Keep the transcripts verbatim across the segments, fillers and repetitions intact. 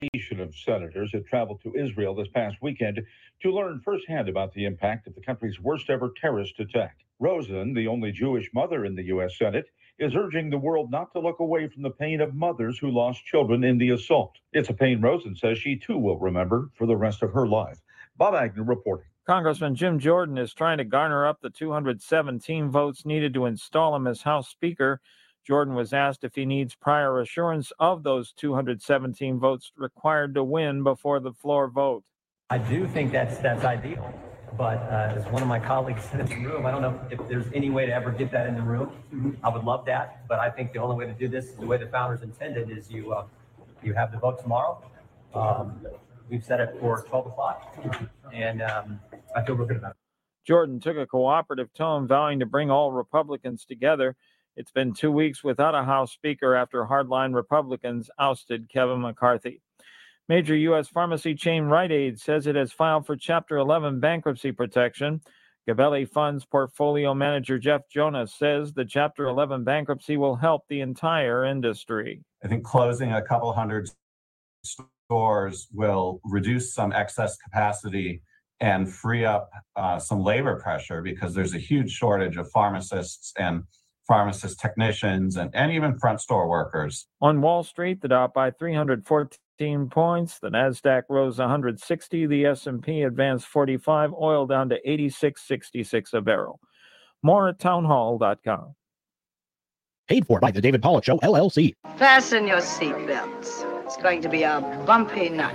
delegation of senators had traveled to Israel this past weekend to learn firsthand about the impact of the country's worst ever terrorist attack. Rosen, the only Jewish mother in the U S. Senate, is urging the world not to look away from the pain of mothers who lost children in the assault. It's a pain Rosen says she too will remember for the rest of her life. Bob Agnew reporting. Congressman Jim Jordan is trying to garner up the two hundred seventeen votes needed to install him as House Speaker. Jordan was asked if he needs prior assurance of those two hundred seventeen votes required to win before the floor vote. I do think that's that's ideal, but uh, as one of my colleagues said in the room, I don't know if there's any way to ever get that in the room. I would love that, but I think the only way to do this, the way the founders intended, is you uh, you have the vote tomorrow. Um, we've set it for twelve o'clock, and um, I feel real good about it. Jordan took a cooperative tone, vowing to bring all Republicans together. It's been two weeks without a House Speaker after hardline Republicans ousted Kevin McCarthy. Major U S pharmacy chain Rite Aid says it has filed for Chapter eleven bankruptcy protection. Gabelli Funds portfolio manager Jeff Jonas says the Chapter eleven bankruptcy will help the entire industry. I think closing a couple hundred stores will reduce some excess capacity and free up uh, some labor pressure, because there's a huge shortage of pharmacists and pharmacist technicians and, and even front store workers. On Wall Street, the Dow by three hundred fourteen points, the Nasdaq rose one hundred sixty, the S and P advanced forty-five, oil down to eighty-six sixty-six a barrel. More at townhall dot com. Paid for by the David Pollock Show, L L C. Fasten your seatbelts. It's going to be a bumpy night.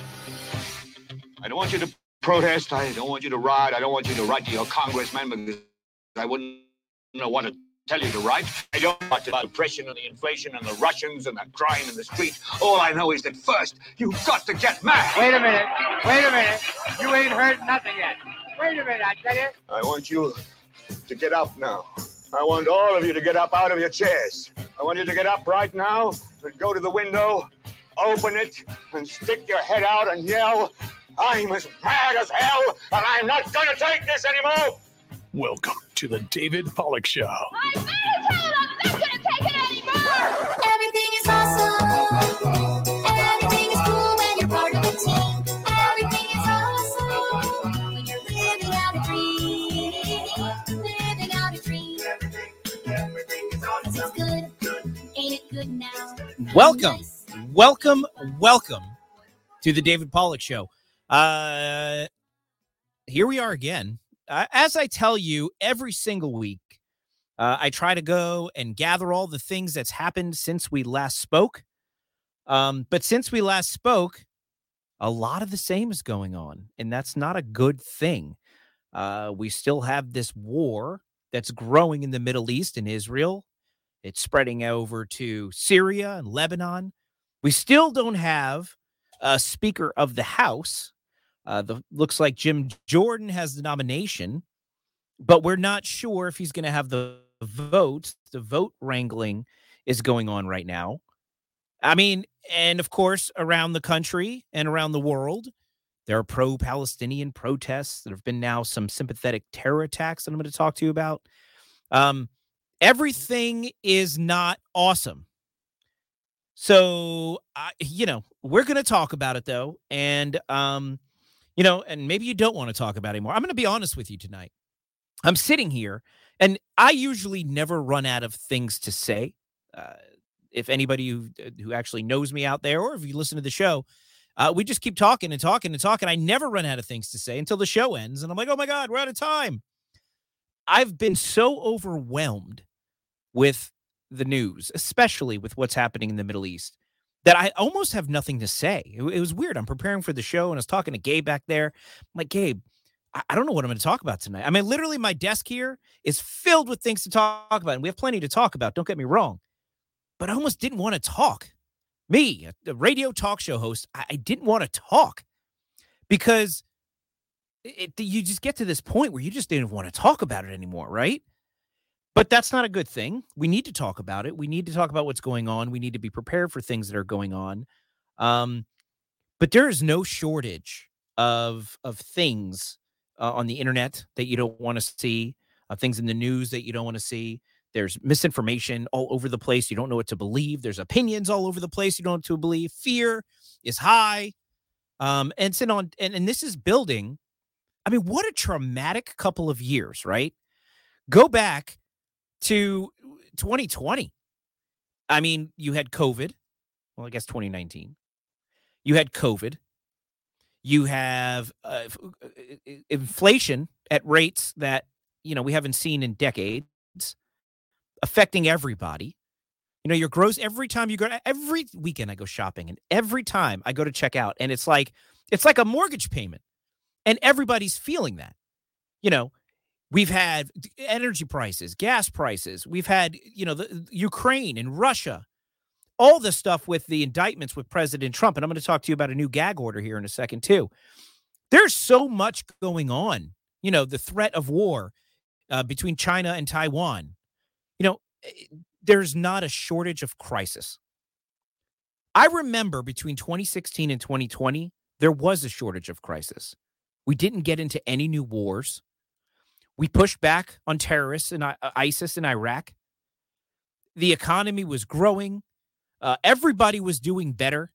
I don't want you to protest. I don't want you to ride. I don't want you to write to your congressman, because I wouldn't know what to tell you to write. I don't want the depression and the inflation and the Russians and the crime in the street. All I know is that first, you've got to get mad. Wait a minute. Wait a minute. You ain't heard nothing yet. Wait a minute, I tell you. I want you to get up now. I want all of you to get up out of your chairs. I want you to get up right now and go to the window, open it, and stick your head out and yell, "I'm as mad as hell, and I'm not going to take this anymore!" Welcome to the David Pollock Show. I made it, I'm not going to take it anymore! Everything is awesome. Everything is cool when you're part of a team. Everything is awesome when you're living out a dream. Living out a dream. Everything is awesome. It's good. Ain't it good now? Welcome, welcome, welcome to the David Pollock Show. Uh, here we are again. Uh, as I tell you every single week, uh, I try to go and gather all the things that's happened since we last spoke. Um, but since we last spoke, a lot of the same is going on, and that's not a good thing. Uh, we still have this war that's growing in the Middle East and Israel. It's spreading over to Syria and Lebanon. We still don't have a Speaker of the House. Uh, the looks like Jim Jordan has the nomination, but we're not sure if he's going to have the votes. The vote wrangling is going on right now. I mean, and of course, around the country and around the world, there are pro-Palestinian protests. There have been now some sympathetic terror attacks that I'm going to talk to you about. Um, everything is not awesome. So, uh, you know, we're going to talk about it, though. And, um, you know, and maybe you don't want to talk about it anymore. I'm going to be honest with you tonight. I'm sitting here, and I usually never run out of things to say. Uh, if anybody who, who actually knows me out there, or if you listen to the show, uh, we just keep talking and talking and talking. I never run out of things to say until the show ends. And I'm like, oh, my God, we're out of time. I've been so overwhelmed with the news, especially with what's happening in the Middle East, that I almost have nothing to say. It, it was weird. I'm preparing for the show, and I was talking to Gabe back there. I'm like, Gabe, I, I don't know what I'm going to talk about tonight. I mean, literally, my desk here is filled with things to talk about, and we have plenty to talk about. Don't get me wrong. But I almost didn't want to talk. Me, a, a radio talk show host, I, I didn't want to talk because it, you just get to this point where you just didn't want to talk about it anymore, right? But that's not a good thing. We need to talk about it. We need to talk about what's going on. We need to be prepared for things that are going on. Um, but there is no shortage of of things uh, on the internet that you don't want to see, uh, things in the news that you don't want to see. there's misinformation all over the place. You don't know what to believe. There's opinions all over the place. You don't know what to believe. Fear is high. Um, and, it's on, and, and this is building. I mean, what a traumatic couple of years, right? Go back to twenty twenty. I mean, you had COVID. Well, I guess twenty nineteen. You had COVID. You have uh, inflation at rates that, you know, we haven't seen in decades, affecting everybody. You know, your gross, every time you go, every weekend I go shopping, and every time I go to check out, and it's like, it's like a mortgage payment, and everybody's feeling that. You know, we've had energy prices, gas prices. We've had, you know, the Ukraine and Russia, all the stuff with the indictments with President Trump. And I'm going to talk to you about a new gag order here in a second, too. There's so much going on. You know, the threat of war uh, between China and Taiwan. You know, there's not a shortage of crisis. I remember between twenty sixteen and twenty twenty, there was a shortage of crisis. We didn't get into any new wars. We pushed back on terrorists and ISIS in Iraq. The economy was growing. Uh, everybody was doing better.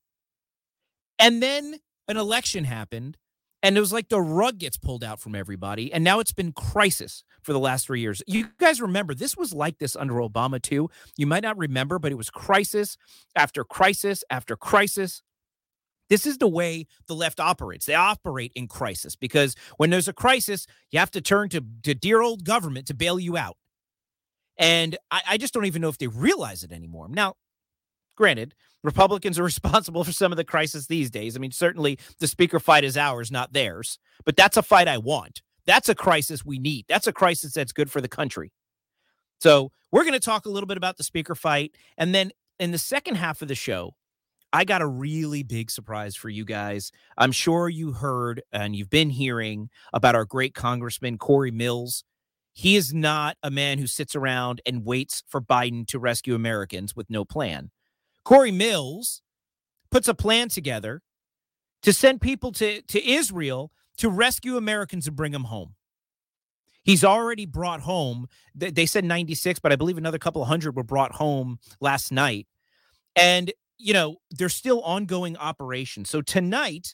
And then an election happened, and it was like the rug gets pulled out from everybody. And now it's been crisis for the last three years. You guys remember, this was like this under Obama, too. You might not remember, but it was crisis after crisis after crisis. This is the way the left operates. They operate in crisis because when there's a crisis, you have to turn to, to dear old government to bail you out. And I, I just don't even know if they realize it anymore. Now, granted, Republicans are responsible for some of the crisis these days. I mean, certainly the speaker fight is ours, not theirs. But that's a fight I want. That's a crisis we need. That's a crisis that's good for the country. So we're going to talk a little bit about the speaker fight. And then in the second half of the show, I got a really big surprise for you guys. I'm sure you heard and you've been hearing about our great Congressman, Corey Mills. He is not a man who sits around and waits for Biden to rescue Americans with no plan. Corey Mills puts a plan together to send people to, to Israel to rescue Americans and bring them home. He's already brought home, they said ninety-six, but I believe another couple of hundred were brought home last night. And you know, there's still ongoing operations. So tonight,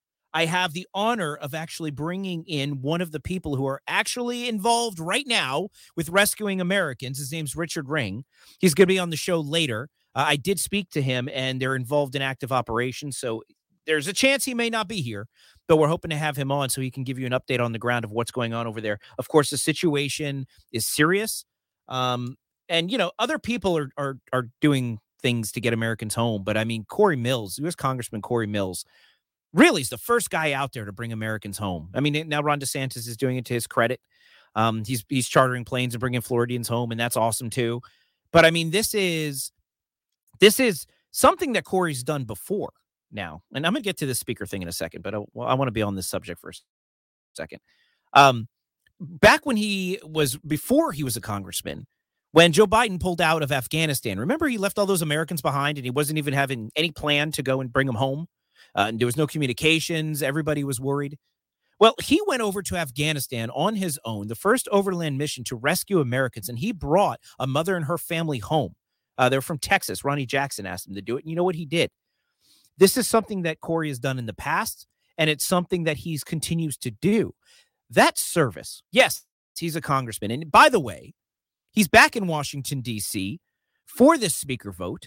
I have the honor of actually bringing in one of the people who are actually involved right now with rescuing Americans. His name's Richard Ring. He's going to be on the show later. Uh, I did speak to him, and they're involved in active operations. So there's a chance he may not be here, but we're hoping to have him on so he can give you an update on the ground of what's going on over there. Of course, the situation is serious. Um, and, you know, other people are are are doing things to get Americans home. But I mean, Corey Mills, U S Congressman Corey Mills, really is the first guy out there to bring Americans home. I mean, now Ron DeSantis is doing it to his credit. Um, he's he's chartering planes and bringing Floridians home, and that's awesome too. But I mean, this is this is something that Corey's done before now. And I'm going to get to the speaker thing in a second, but I, well, I want to be on this subject for a second. Um, back when he was, before he was a congressman, when Joe Biden pulled out of Afghanistan, remember he left all those Americans behind and he wasn't even having any plan to go and bring them home. Uh, and there was no communications. Everybody was worried. Well, he went over to Afghanistan on his own, the first overland mission to rescue Americans. And he brought a mother and her family home. Uh, they're from Texas. Ronnie Jackson asked him to do it. And you know what he did? This is something that Corey has done in the past, and it's something that he continues to do. That service. Yes, he's a congressman. And by the way, he's back in Washington, D C for this speaker vote,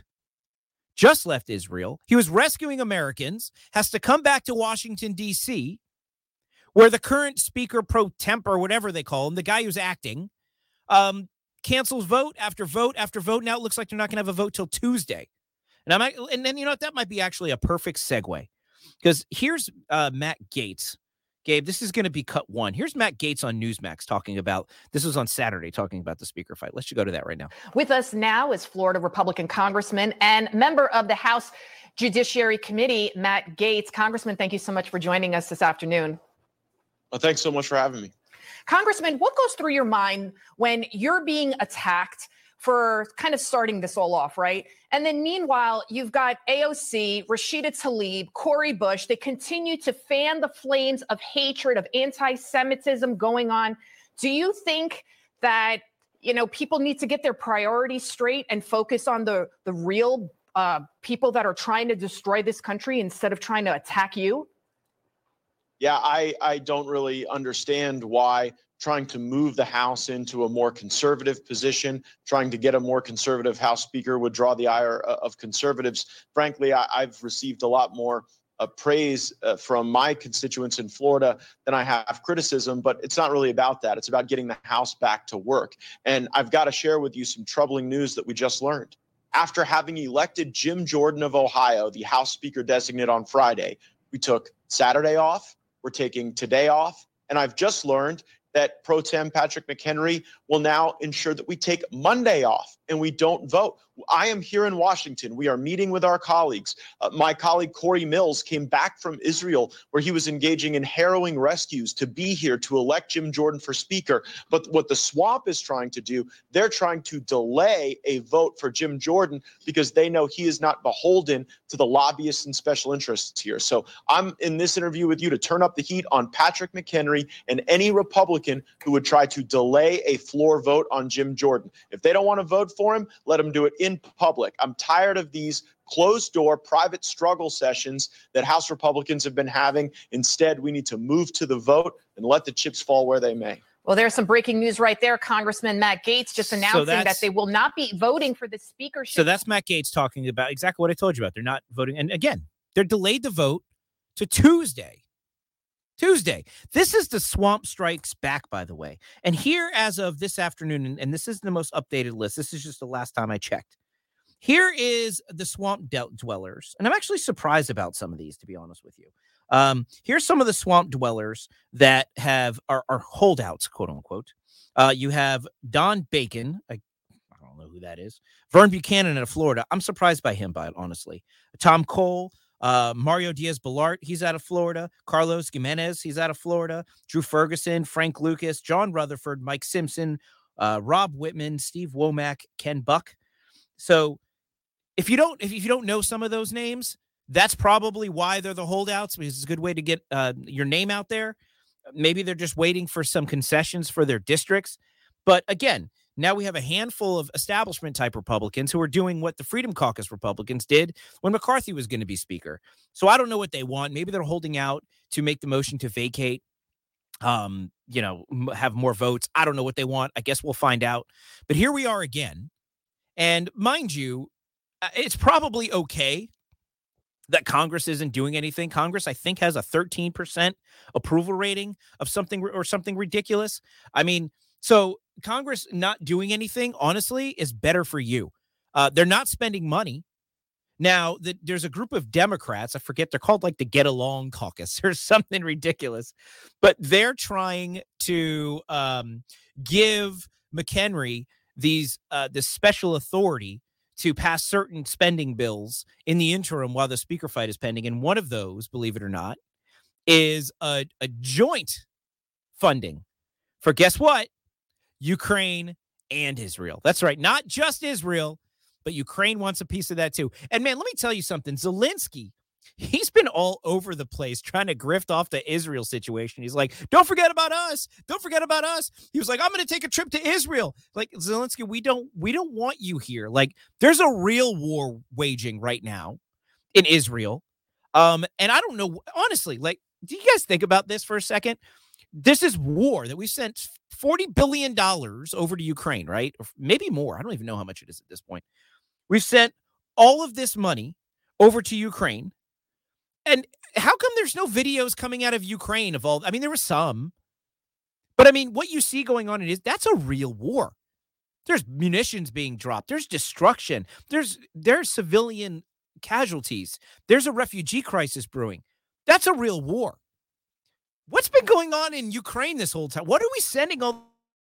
just left Israel. He was rescuing Americans, has to come back to Washington, D C, where the current speaker pro temp, or whatever they call him, the guy who's acting, um, cancels vote after vote after vote. Now it looks like they're not going to have a vote till Tuesday. And I might, and then, you know what, that might be actually a perfect segue, because here's uh, Matt Gaetz. Gabe, this is going to be cut one. Here's Matt Gaetz on Newsmax talking about, this was on Saturday, talking about the speaker fight. Let's just go to that right now. With us now is Florida Republican Congressman and member of the House Judiciary Committee, Matt Gaetz. Congressman, thank you so much for joining us this afternoon. Well, thanks so much for having me. Congressman, what goes through your mind when you're being attacked for kind of starting this all off, right? And then meanwhile, you've got A O C, Rashida Tlaib, Cori Bush. They continue to fan the flames of hatred, of anti-Semitism going on. Do you think that you know, people need to get their priorities straight and focus on the the real uh, people that are trying to destroy this country instead of trying to attack you? Yeah, I, I don't really understand why trying to move the House into a more conservative position, trying to get a more conservative House Speaker would draw the ire of conservatives. Frankly, I, I've received a lot more uh, praise uh, from my constituents in Florida than I have criticism, but it's not really about that. It's about getting the House back to work. And I've got to share with you some troubling news that we just learned. After having elected Jim Jordan of Ohio, the House Speaker designate on Friday, we took Saturday off. We're taking today off. And I've just learned that Pro Tem Patrick McHenry will now ensure that we take Monday off and we don't vote. I am here in Washington. We are meeting with our colleagues. Uh, my colleague Corey Mills came back from Israel where he was engaging in harrowing rescues to be here to elect Jim Jordan for Speaker. But what the swamp is trying to do, they're trying to delay a vote for Jim Jordan because they know he is not beholden to the lobbyists and special interests here. So I'm in this interview with you to turn up the heat on Patrick McHenry and any Republican who would try to delay a floor vote on Jim Jordan. If they don't want to vote for him, let them do it in public. I'm tired of these closed door private struggle sessions that House Republicans have been having. Instead, we need to move to the vote and let the chips fall where they may. Well, there's some breaking news right there. Congressman Matt Gaetz just announcing that they will not be voting for the speakership. So that's Matt Gaetz talking about exactly what I told you about. They're not voting. And again, they're delayed the vote to Tuesday. Tuesday. This is the Swamp Strikes Back, by the way. And here, as of this afternoon, and, and this is the most updated list. This is just the last time I checked. Here is the Swamp Dwellers. And I'm actually surprised about some of these, to be honest with you. Um, here's some of the Swamp Dwellers that have are, are holdouts, quote unquote. Uh, you have Don Bacon. I, I don't know who that is. Vern Buchanan out of Florida. I'm surprised by him, by it, honestly. Tom Cole. Uh, Mario Diaz-Balart, he's out of Florida. Carlos Gimenez, he's out of Florida. Drew Ferguson, Frank Lucas, John Rutherford, Mike Simpson, uh, Rob Whitman, Steve Womack, Ken Buck. So if you don't, if you don't know some of those names, that's probably why they're the holdouts, because it's a good way to get uh, your name out there. Maybe they're just waiting for some concessions for their districts. But again, now we have a handful of establishment type Republicans who are doing what the Freedom Caucus Republicans did when McCarthy was going to be speaker. So I don't know what they want. Maybe they're holding out to make the motion to vacate, um, you know, have more votes. I don't know what they want. I guess we'll find out. But here we are again. And mind you, it's probably okay that Congress isn't doing anything. Congress, I think, has a thirteen percent approval rating of something or something ridiculous. I mean, so Congress not doing anything, honestly, is better for you. Uh, they're not spending money. Now, the, there's a group of Democrats, I forget, they're called like the Get Along Caucus or something ridiculous, but they're trying to um, give McHenry these uh, this special authority to pass certain spending bills in the interim while the speaker fight is pending. And one of those, believe it or not, is a, a joint funding for, guess what? Ukraine and Israel. That's right. Not just Israel, but Ukraine wants a piece of that too. And man, let me tell you something. Zelensky, he's been all over the place trying to grift off the Israel situation. He's like, don't forget about us. Don't forget about us. He was like, I'm going to take a trip to Israel. Like, Zelensky, we don't, we don't want you here. Like, there's a real war waging right now in Israel. Um, and I don't know, honestly, like, do you guys think about this for a second? This is war that we sent forty billion dollars over to Ukraine, right? Or maybe more. I don't even know how much it is at this point. We've sent all of this money over to Ukraine. And how come there's no videos coming out of Ukraine of all? I mean, there were some. But I mean, what you see going on is that's a real war. There's munitions being dropped. There's destruction. There's there's civilian casualties. There's a refugee crisis brewing. That's a real war. What's been going on in Ukraine this whole time? What are we sending all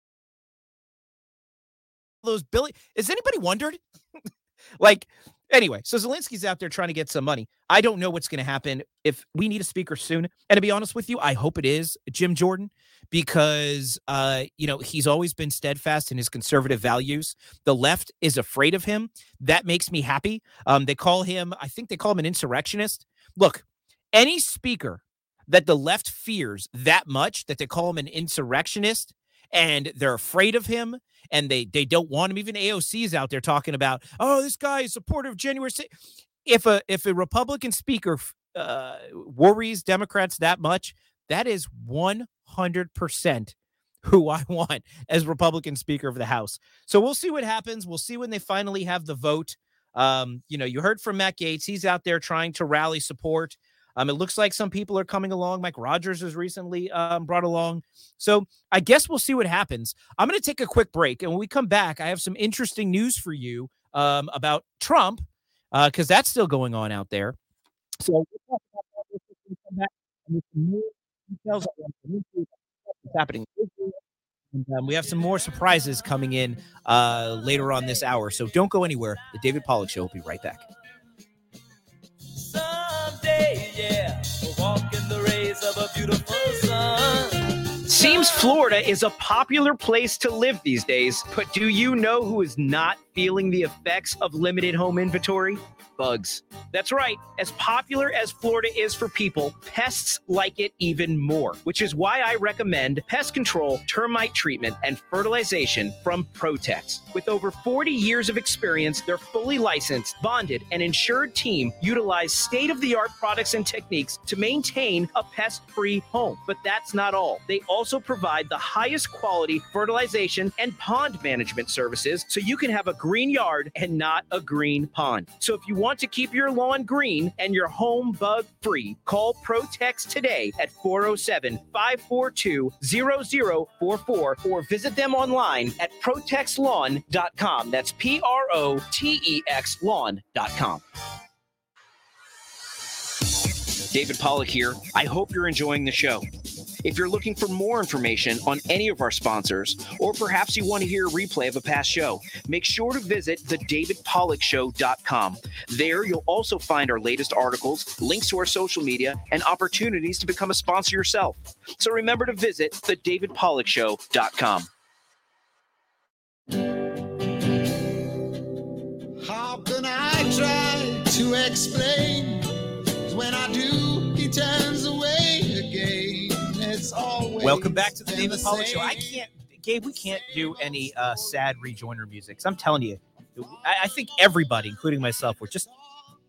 those billion? Has anybody wondered? Like, anyway, so Zelensky's out there trying to get some money. I don't know what's going to happen if we need a speaker soon. And to be honest with you, I hope it is Jim Jordan because, uh, you know, he's always been steadfast in his conservative values. The left is afraid of him. That makes me happy. Um, they call him, I think they call him an insurrectionist. Look, any speaker that the left fears that much that they call him an insurrectionist and they're afraid of him, and they they don't want him. Even A O C is out there talking about, oh, this guy is supportive of January sixth. If a if a Republican speaker uh, worries Democrats that much, that is one hundred percent who I want as Republican Speaker of the House. So we'll see what happens. We'll see when they finally have the vote. Um, you know, you heard from Matt Gaetz. He's out there trying to rally support. Um, it looks like some people are coming along. Mike Rogers was recently um, brought along. So I guess we'll see what happens. I'm going to take a quick break. And when we come back, I have some interesting news for you um, about Trump, because uh, that's still going on out there. So we'll talk about all this when we come back. And with some more details on what's happening. And, um, we have some more surprises coming in uh, later on this hour. So don't go anywhere. The David Pollack Show will be right back. Someday, yeah, we'll walk in the rays of a beautiful sun. Seems Florida is a popular place to live these days, but do you know who is not feeling the effects of limited home inventory? Bugs. That's right. As popular as Florida is for people, pests like it even more, which is why I recommend pest control, termite treatment, and fertilization from Protex. With over forty years of experience, their fully licensed, bonded, and insured team utilize state-of-the-art products and techniques to maintain a pest-free home. But that's not all. They also provide the highest quality fertilization and pond management services so you can have a green yard and not a green pond. So if you want to keep your lawn green and your home bug free, call Protex today at four oh seven, five four two, zero zero four four or visit them online at protex lawn dot com. That's P R O T E X lawn dot com. David Pollack here. I hope you're enjoying the show. If you're looking for more information on any of our sponsors, or perhaps you want to hear a replay of a past show, make sure to visit the david pollack show dot com. There, you'll also find our latest articles, links to our social media, and opportunities to become a sponsor yourself. So remember to visit the david pollack show dot com. How can I try to explain? When I do, he turns away again. It's always Welcome back to the been David the Pollack Show. same. I can't, Gabe, we can't do any uh, sad rejoiner music. 'Cause I'm telling you, I, I think everybody, including myself, we're just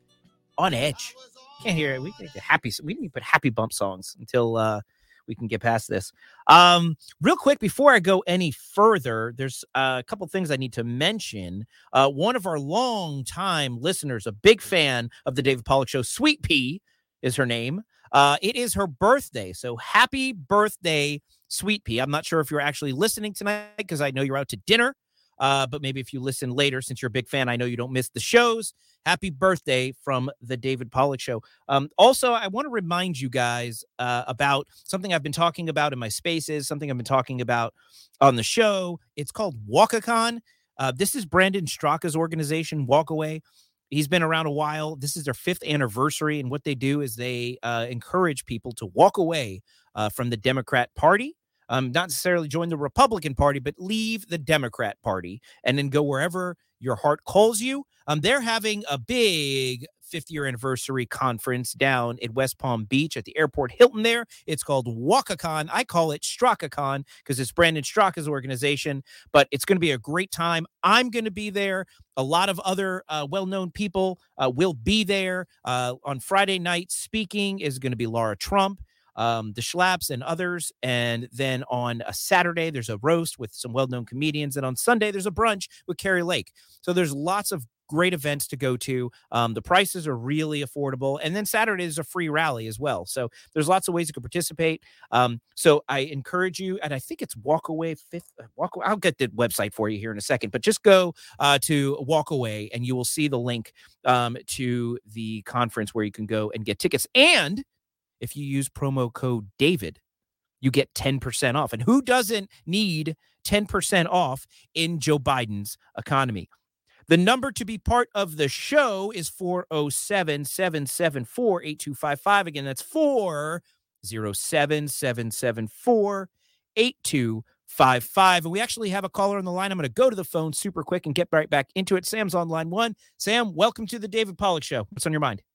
on edge. Can't hear it. We can get happy. We need to put happy bump songs until uh, we can get past this. Um, real quick, before I go any further, there's uh, a couple things I need to mention. Uh, one of our long-time listeners, a big fan of the David Pollack Show, Sweet Pea is her name. Uh, it is her birthday. So happy birthday, Sweet Pea. I'm not sure if you're actually listening tonight because I know you're out to dinner. Uh, but maybe if you listen later, since you're a big fan, I know you don't miss the shows. Happy birthday from the David Pollack Show. Um, also, I want to remind you guys uh, about something I've been talking about in my spaces, something I've been talking about on the show. It's called WalkaCon. Uh, this is Brandon Straka's organization, Walkaway. He's been around a while. This is their fifth anniversary, and what they do is they uh, encourage people to walk away uh, from the Democrat Party. Um, not necessarily join the Republican Party, but leave the Democrat Party and then go wherever your heart calls you. Um, they're having a big fifth year anniversary conference down in West Palm Beach at the airport Hilton there. It's called WalkaCon. I call it StrakaCon because it's Brandon Straka's organization, but it's going to be a great time. I'm going to be there. A lot of other uh, well-known people uh, will be there. Uh, on Friday night, speaking is going to be Laura Trump. Um, the Schlaps and others. And then on a Saturday, there's a roast with some well-known comedians. And on Sunday, there's a brunch with Carrie Lake. So there's lots of great events to go to. Um, the prices are really affordable. And then Saturday is a free rally as well. So there's lots of ways you can participate. Um, so I encourage you, and I think it's Walkaway fifth. Walk, I'll get the website for you here in a second, but just go uh, to Walkaway and you will see the link um, to the conference where you can go and get tickets. And if you use promo code David, you get ten percent off. And who doesn't need ten percent off in Joe Biden's economy? The number to be part of the show is four oh seven, seven seven four, eight two five five. Again, that's four oh seven, seven seven four, eight two five five. And we actually have a caller on the line. I'm going to go to the phone super quick and get right back into it. Sam's on line one. Sam, welcome to the David Pollack Show. What's on your mind?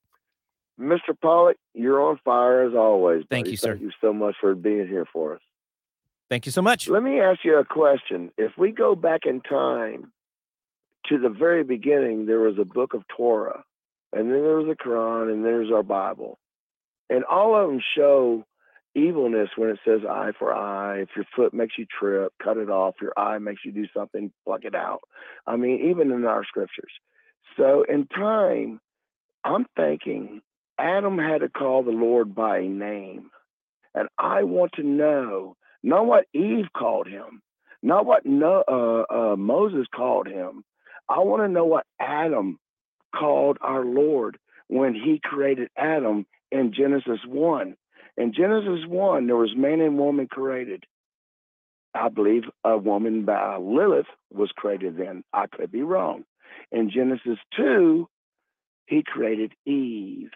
Mister Pollack, you're on fire as always. Thank buddy. you, sir. Thank you so much for being here for us. Thank you so much. Let me ask you a question. If we go back in time to the very beginning, there was a book of Torah, and then there was the Quran, and there's our Bible. And all of them show evilness when it says eye for eye. If your foot makes you trip, cut it off. Your eye makes you do something, pluck it out. I mean, even in our scriptures. So in time, I'm thinking Adam had to call the Lord by name. And I want to know, not what Eve called him, not what no, uh, uh, Moses called him. I want to know what Adam called our Lord when he created Adam in Genesis one. In Genesis one, there was man and woman created. I believe a woman by Lilith was created then. I could be wrong. In Genesis two, he created Eve.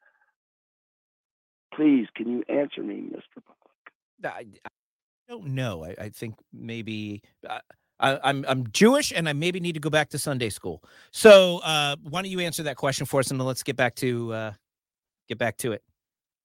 Please, can you answer me, Mister Pollock? I, I don't know. I, I think maybe uh, I, I'm I'm Jewish, and I maybe need to go back to Sunday school. So uh, why don't you answer that question for us, and then let's get back to uh, get back to it.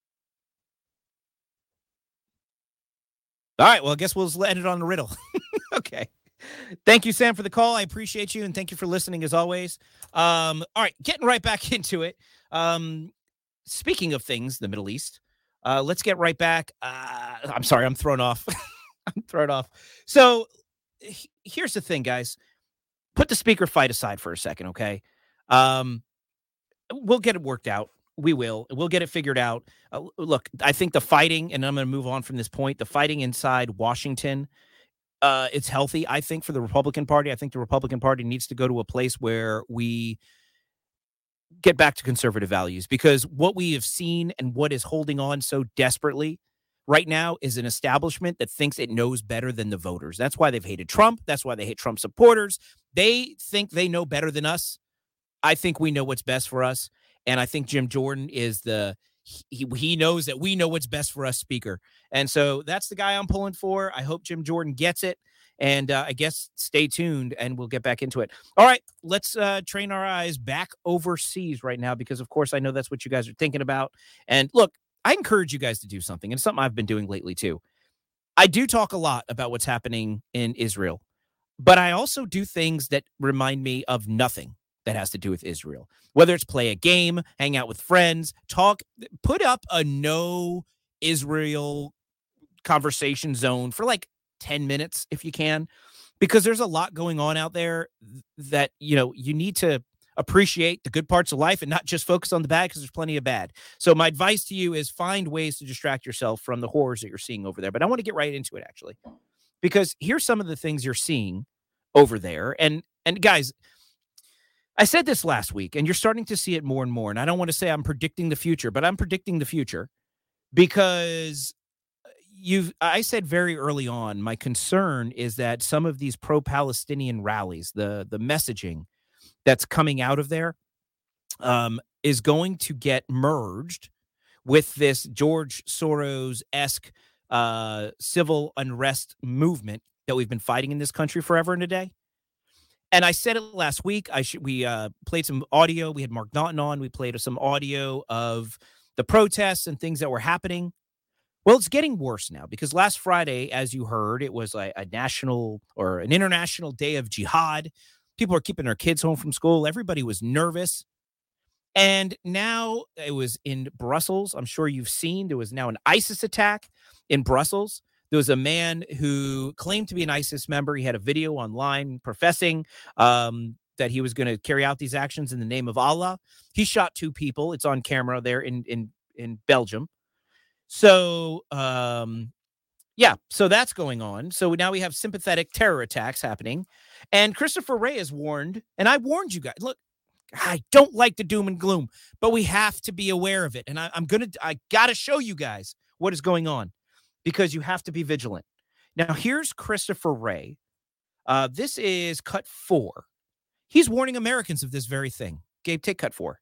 All right. Well, I guess we'll just end it on the riddle. Okay. Thank you, Sam, for the call. I appreciate you, and thank you for listening as always. Um, all right, getting right back into it. Um, speaking of things, the Middle East, uh, let's get right back. Uh, I'm sorry, I'm thrown off. I'm thrown off. So h- here's the thing, guys. Put the speaker fight aside for a second, okay? Um, we'll get it worked out. We will. We'll get it figured out. Uh, look, I think the fighting, and I'm going to move on from this point, the fighting inside Washington, uh, it's healthy, I think, for the Republican Party. I think the Republican Party needs to go to a place where we get back to conservative values, because what we have seen and what is holding on so desperately right now is an establishment that thinks it knows better than the voters. That's why they've hated Trump. That's why they hate Trump supporters. They think they know better than us. I think we know what's best for us. And I think Jim Jordan is the, he, he knows that we know what's best for us speaker. And so that's the guy I'm pulling for. I hope Jim Jordan gets it. And uh, I guess stay tuned and we'll get back into it. All right, let's uh, train our eyes back overseas right now, because, of course, I know that's what you guys are thinking about. And look, I encourage you guys to do something. And it's something I've been doing lately, too. I do talk a lot about what's happening in Israel, but I also do things that remind me of nothing that has to do with Israel, whether it's play a game, hang out with friends, talk, put up a no Israel conversation zone for like ten minutes if you can, because there's a lot going on out there that, you know, you need to appreciate the good parts of life and not just focus on the bad, because there's plenty of bad. So my advice to you is find ways to distract yourself from the horrors that you're seeing over there. But I want to get right into it, actually, because here's some of the things you're seeing over there. And, and guys, I said this last week, and you're starting to see it more and more. And I don't want to say I'm predicting the future, but I'm predicting the future because you've, I said very early on, my concern is that some of these pro-Palestinian rallies, the, the messaging that's coming out of there um, is going to get merged with this George Soros-esque uh, civil unrest movement that we've been fighting in this country forever and a day. And I said it last week. I should, we uh, played some audio. We had Mark Naughton on. We played some audio of the protests and things that were happening. Well, it's getting worse now, because last Friday, as you heard, it was a, a national or an international day of jihad. People are keeping their kids home from school. Everybody was nervous. And now it was in Brussels. I'm sure you've seen there was now an ISIS attack in Brussels. There was a man who claimed to be an ISIS member. He had a video online professing um, that he was going to carry out these actions in the name of Allah. He shot two people. It's on camera there in in in Belgium. So, um, yeah, so that's going on. So now we have sympathetic terror attacks happening. And Christopher Wray has warned, and I warned you guys, look, I don't like the doom and gloom, but we have to be aware of it. And I, I'm going to, I got to show you guys what is going on, because you have to be vigilant. Now, here's Christopher Wray. Uh, this is cut four. He's warning Americans of this very thing. Gabe, take cut four.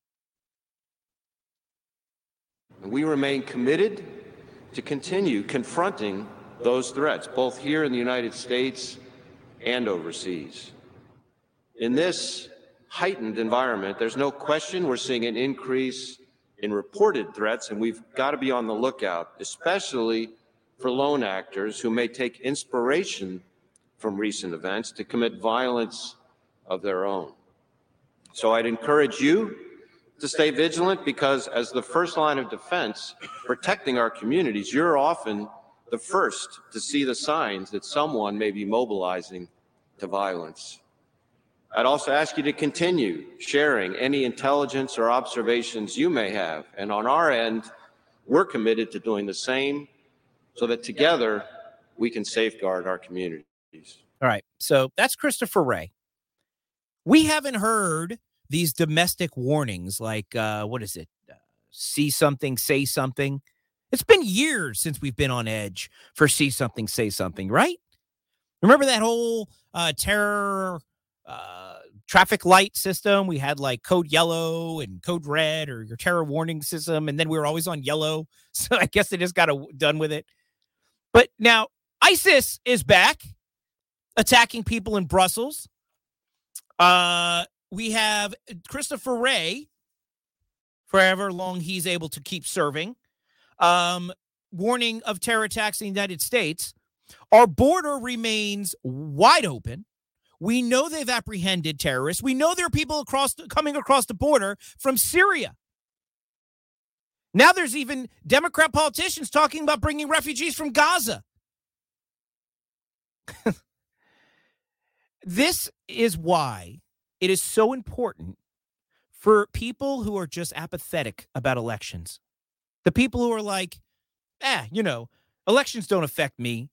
We remain committed to continue confronting those threats, both here in the United States and overseas. In this heightened environment, there's no question we're seeing an increase in reported threats, and we've got to be on the lookout, especially for lone actors who may take inspiration from recent events to commit violence of their own. So I'd encourage you to stay vigilant, because as the first line of defense protecting our communities, you're often the first to see the signs that someone may be mobilizing to violence. I'd also ask you to continue sharing any intelligence or observations you may have. And on our end, we're committed to doing the same so that together we can safeguard our communities. All right. So that's Christopher Wray. We haven't heard these domestic warnings like, uh, what is it? Uh, see something, say something. It's been years since we've been on edge for see something, say something, right? Remember that whole uh, terror uh, traffic light system? We had like code yellow and code red, or your terror warning system, and then we were always on yellow. So I guess they just got a, done with it. But now ISIS is back, attacking people in Brussels. Uh, we have Christopher Wray, for however long he's able to keep serving, um, warning of terror attacks in the United States. Our border remains wide open. We know they've apprehended terrorists. We know there are people across coming across the border from Syria. Now there's even Democrat politicians talking about bringing refugees from Gaza. This is why it is so important for people who are just apathetic about elections. The people who are like, eh, you know, elections don't affect me.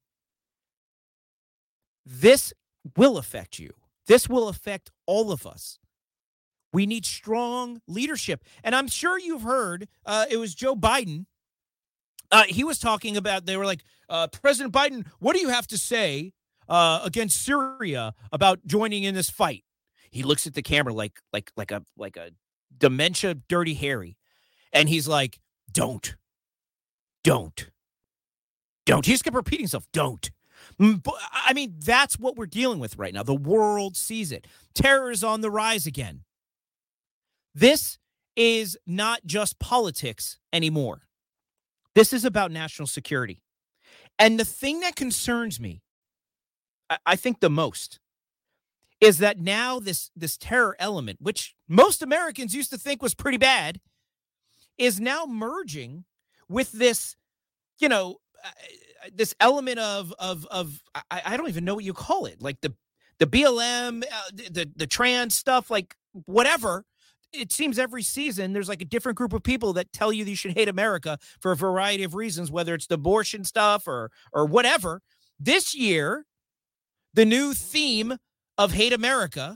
This will affect you. This will affect all of us. We need strong leadership. And I'm sure you've heard, uh, it was Joe Biden. Uh, he was talking about, they were like, uh, President Biden, what do you have to say uh, against Syria about joining in this fight? He looks at the camera like, like, like a, like a dementia, Dirty Harry. And he's like, don't, don't, don't. He just kept repeating himself, don't. I mean, that's what we're dealing with right now. The world sees it. Terror is on the rise again. This is not just politics anymore. This is about national security. And the thing that concerns me, I think the most, is that now this, this terror element, which most Americans used to think was pretty bad, is now merging with this, you know, uh, this element of, of, of I, I don't even know what you call it, like the, the B L M, uh, the, the trans stuff, like whatever. It seems every season there's like a different group of people that tell you you should hate America for a variety of reasons, whether it's the abortion stuff or, or whatever. This year, the new theme of Hate America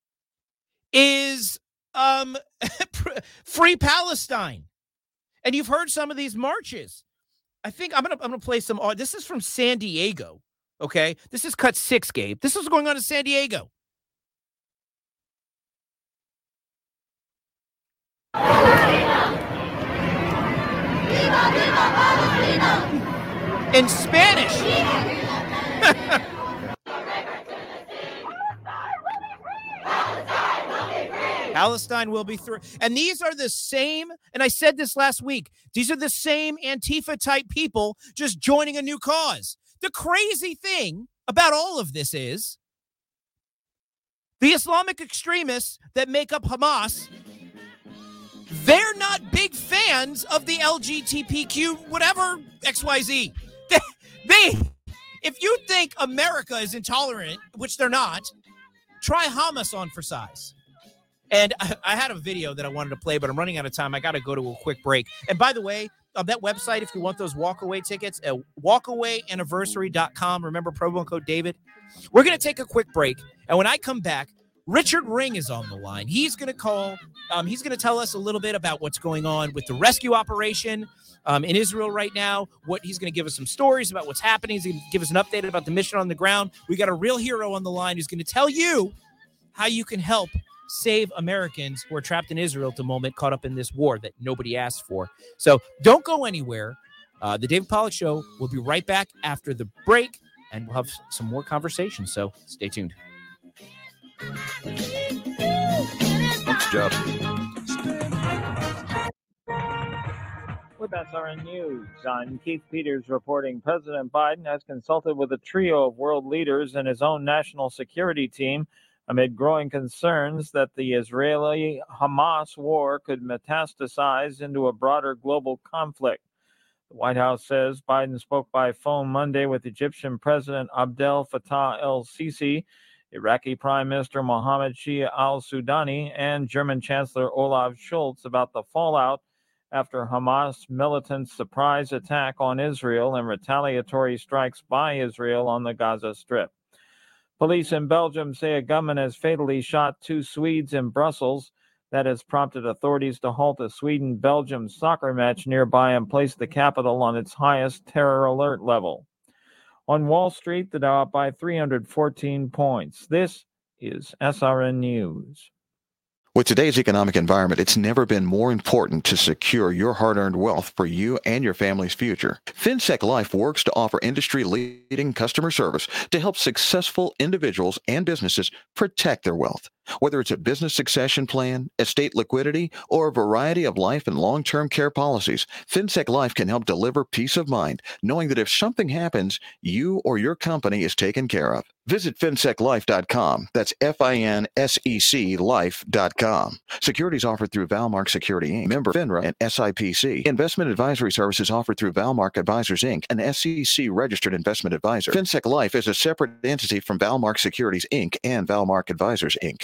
is um, Free Palestine. And you've heard some of these marches. I think I'm gonna I'm gonna play some. This is from San Diego. Okay, this is cut six, Gabe. This is going on in San Diego. In Spanish. Palestine will be through. And these are the same, and I said this last week, these are the same Antifa-type people just joining a new cause. The crazy thing about all of this is the Islamic extremists that make up Hamas, they're not big fans of the L G B T Q, whatever, X Y Z. They, they, if you think America is intolerant, which they're not, try Hamas on for size. And I, I had a video that I wanted to play, but I'm running out of time. I got to go to a quick break. And by the way, on that website, if you want those walkaway tickets, at walkaway anniversary dot com, remember promo code David. We're going to take a quick break. And when I come back, Richard Ring is on the line. He's going to call. Um, he's going to tell us a little bit about what's going on with the rescue operation um, in Israel right now. What he's going to give us some stories about what's happening. He's going to give us an update about the mission on the ground. We got a real hero on the line who's going to tell you how you can help save Americans who are trapped in Israel at the moment, caught up in this war that nobody asked for. So don't go anywhere. Uh, the David Pollack Show will be right back after the break, and we'll have some more conversations. So stay tuned. Job. With S R N News, I'm Keith Peters reporting President Biden has consulted with a trio of world leaders and his own national security team amid growing concerns that the Israeli-Hamas war could metastasize into a broader global conflict. The White House says Biden spoke by phone Monday with Egyptian President Abdel Fattah el-Sisi, Iraqi Prime Minister Mohammed Shia al-Sudani, and German Chancellor Olaf Scholz about the fallout after Hamas militants' surprise attack on Israel and retaliatory strikes by Israel on the Gaza Strip. Police in Belgium say a gunman has fatally shot two Swedes in Brussels. That has prompted authorities to halt a Sweden-Belgium soccer match nearby and place the capital on its highest terror alert level. On Wall Street, the Dow up by three hundred fourteen points. This is S R N News. With today's economic environment, it's never been more important to secure your hard-earned wealth for you and your family's future. FinSec Life works to offer industry-leading customer service to help successful individuals and businesses protect their wealth. Whether it's a business succession plan, estate liquidity, or a variety of life and long-term care policies, FinSec Life can help deliver peace of mind, knowing that if something happens, you or your company is taken care of. Visit finsec life dot com. That's F I N S E C life dot com. Securities offered through Valmark Security, Incorporated, member FINRA and S I P C. Investment advisory services offered through Valmark Advisors, Incorporated, an S E C-registered investment advisor. FinSec Life is a separate entity from Valmark Securities, Incorporated and Valmark Advisors, Incorporated.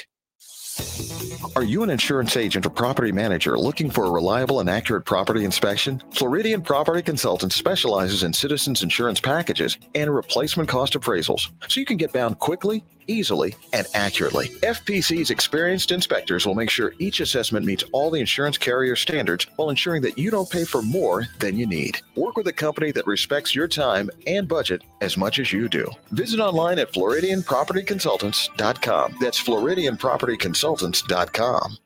Are you an insurance agent or property manager looking for a reliable and accurate property inspection? Floridian Property Consultants specializes in citizens insurance packages and replacement cost appraisals, so you can get bound quickly, easily, and accurately. F P C's experienced inspectors will make sure each assessment meets all the insurance carrier standards while ensuring that you don't pay for more than you need. Work with a company that respects your time and budget as much as you do. Visit online at floridian property consultants dot com. That's floridian property consultants dot com.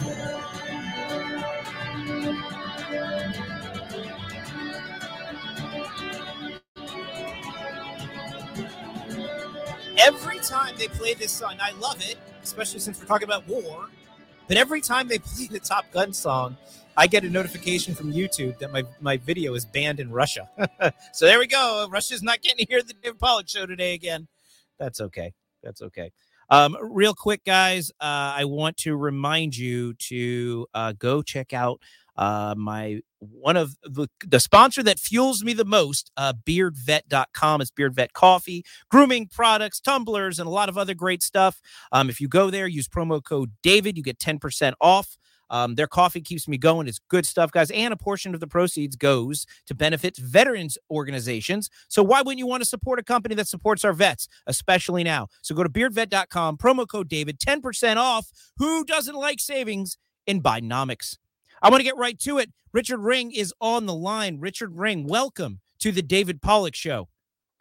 Every time they play this song, I love it, especially since we're talking about war, but every time they play the Top Gun song, I get a notification from YouTube that my, my video is banned in Russia. So there we go. Russia's not getting to hear the David Pollack show today again. That's okay. That's okay. Um, real quick, guys, uh, I want to remind you to uh, go check out uh, my one of the, the sponsor that fuels me the most, uh, beard vet dot com. It's Beard Vet coffee, grooming products, tumblers, and a lot of other great stuff. Um, if you go there, use promo code David, you get ten percent off. Um, their coffee keeps me going. It's good stuff, guys. And a portion of the proceeds goes to benefit veterans organizations. So why wouldn't you want to support a company that supports our vets, especially now? So go to beard vet dot com, promo code David, ten percent off. Who doesn't like savings in Bidenomics? I want to get right to it. Richard Ring is on the line. Richard Ring, welcome to the David Pollack Show.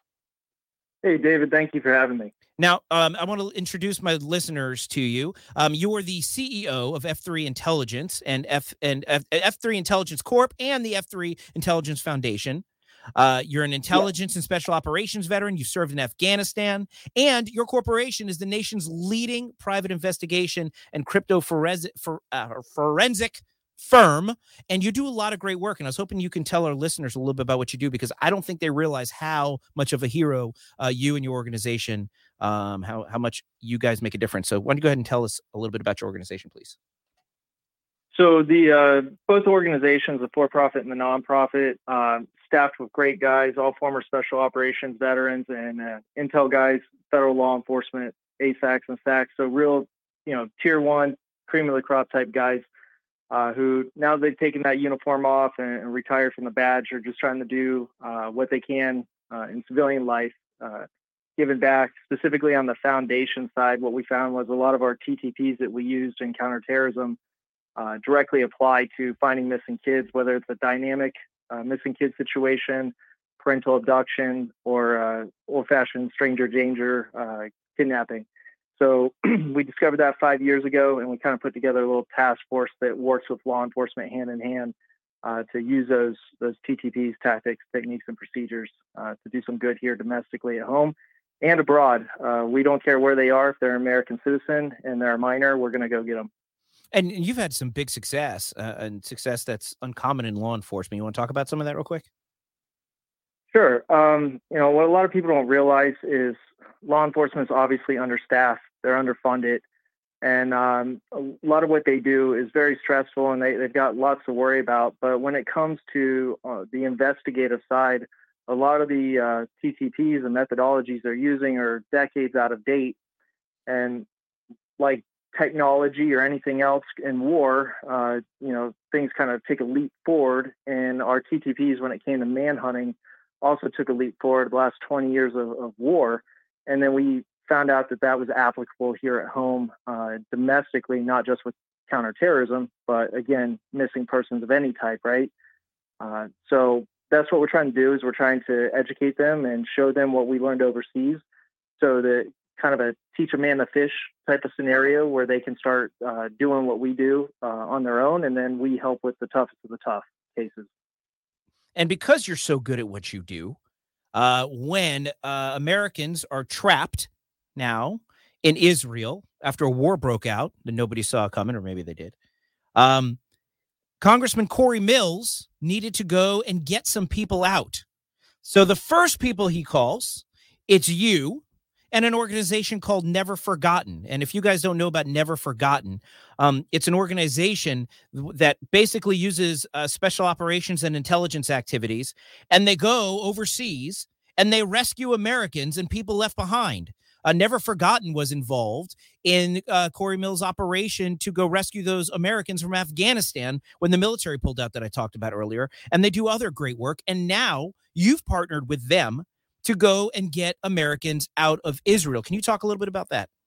Hey, David, thank you for having me. Now, um, I want to introduce my listeners to you. Um, you are the C E O of F three Intelligence and F and F, F three Intelligence Corp and the F three Intelligence Foundation. Uh, you're an intelligence yeah. and special operations veteran. You served in Afghanistan, and your corporation is the nation's leading private investigation and crypto forensic, for, uh, forensic firm, and you do a lot of great work. And I was hoping you can tell our listeners a little bit about what you do, because I don't think they realize how much of a hero uh, you and your organization, um, how how much you guys make a difference. So why don't you go ahead and tell us a little bit about your organization, please? So the uh, both organizations, the for-profit and the nonprofit, uh, staffed with great guys, all former special operations veterans and uh, intel guys, federal law enforcement, A SACs and SACs. So real, you know, tier one, cream of the crop type guys. Uh, who now they've taken that uniform off and, and retired from the badge, are just trying to do uh, what they can uh, in civilian life, uh, giving back. Specifically on the foundation side, what we found was a lot of our T T Ps that we used in counterterrorism uh, directly apply to finding missing kids, whether it's a dynamic uh, missing kid situation, parental abduction, or uh, old-fashioned stranger danger uh, kidnapping. So we discovered that five years ago, and we kind of put together a little task force that works with law enforcement hand in hand uh, to use those those T T Ps, tactics, techniques, and procedures uh, to do some good here domestically at home and abroad. Uh, we don't care where they are. If they're an American citizen and they're a minor, we're going to go get them. And you've had some big success uh, and success that's uncommon in law enforcement. You want to talk about some of that real quick? Sure. Um, you know, what a lot of people don't realize is law enforcement is obviously understaffed. They're underfunded. And um, a lot of what they do is very stressful, and they, they've got lots to worry about. But when it comes to uh, the investigative side, a lot of the uh, T T Ps and methodologies they're using are decades out of date. And like technology or anything else in war, uh, you know, things kind of take a leap forward. And our T T Ps, when it came to manhunting, also took a leap forward the last twenty years of, of war. And then we found out that that was applicable here at home, uh, domestically, not just with counterterrorism, but again, missing persons of any type, right? Uh, so that's what we're trying to do is we're trying to educate them and show them what we learned overseas, so that kind of a teach a man to fish type of scenario where they can start uh, doing what we do uh, on their own, and then we help with the toughest of the tough cases. And because you're so good at what you do, uh, when uh, Americans are trapped now in Israel after a war broke out that nobody saw coming, or maybe they did, um, Congressman Corey Mills needed to go and get some people out. So the first people he calls, it's you and an organization called Never Forgotten. And if you guys don't know about Never Forgotten, um, it's an organization that basically uses uh, special operations and intelligence activities, and they go overseas and they rescue Americans and people left behind. Uh, Never Forgotten was involved in uh, Corey Mills' operation to go rescue those Americans from Afghanistan when the military pulled out that I talked about earlier. And they do other great work. And now you've partnered with them to go and get Americans out of Israel. Can you talk a little bit about that?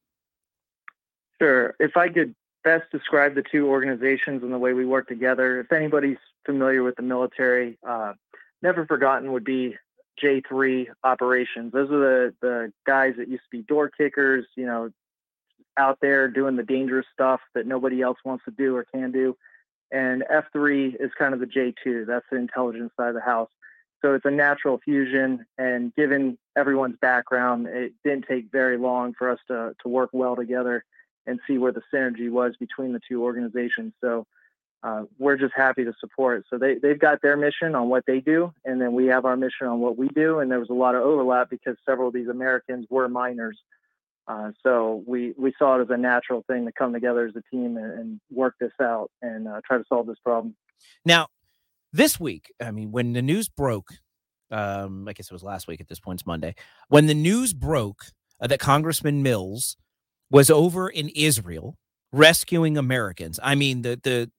Sure. If I could best describe the two organizations and the way we work together, if anybody's familiar with the military, uh, Never Forgotten would be J three operations. Those are the, the guys that used to be door kickers, you know, out there doing the dangerous stuff that nobody else wants to do or can do. And F three is kind of the J two. That's the intelligence side of the house. So it's a natural fusion. And given everyone's background, it didn't take very long for us to, to work well together and see where the synergy was between the two organizations. So Uh, we're just happy to support. So they, they've got their mission on what they do, and then we have our mission on what we do. And there was a lot of overlap because several of these Americans were minors. Uh, so we, we saw it as a natural thing to come together as a team and, and work this out and uh, try to solve this problem. Now, this week, I mean, when the news broke, um, I guess it was last week at this point, it's Monday, when the news broke uh, that Congressman Mills was over in Israel rescuing Americans, I mean, the the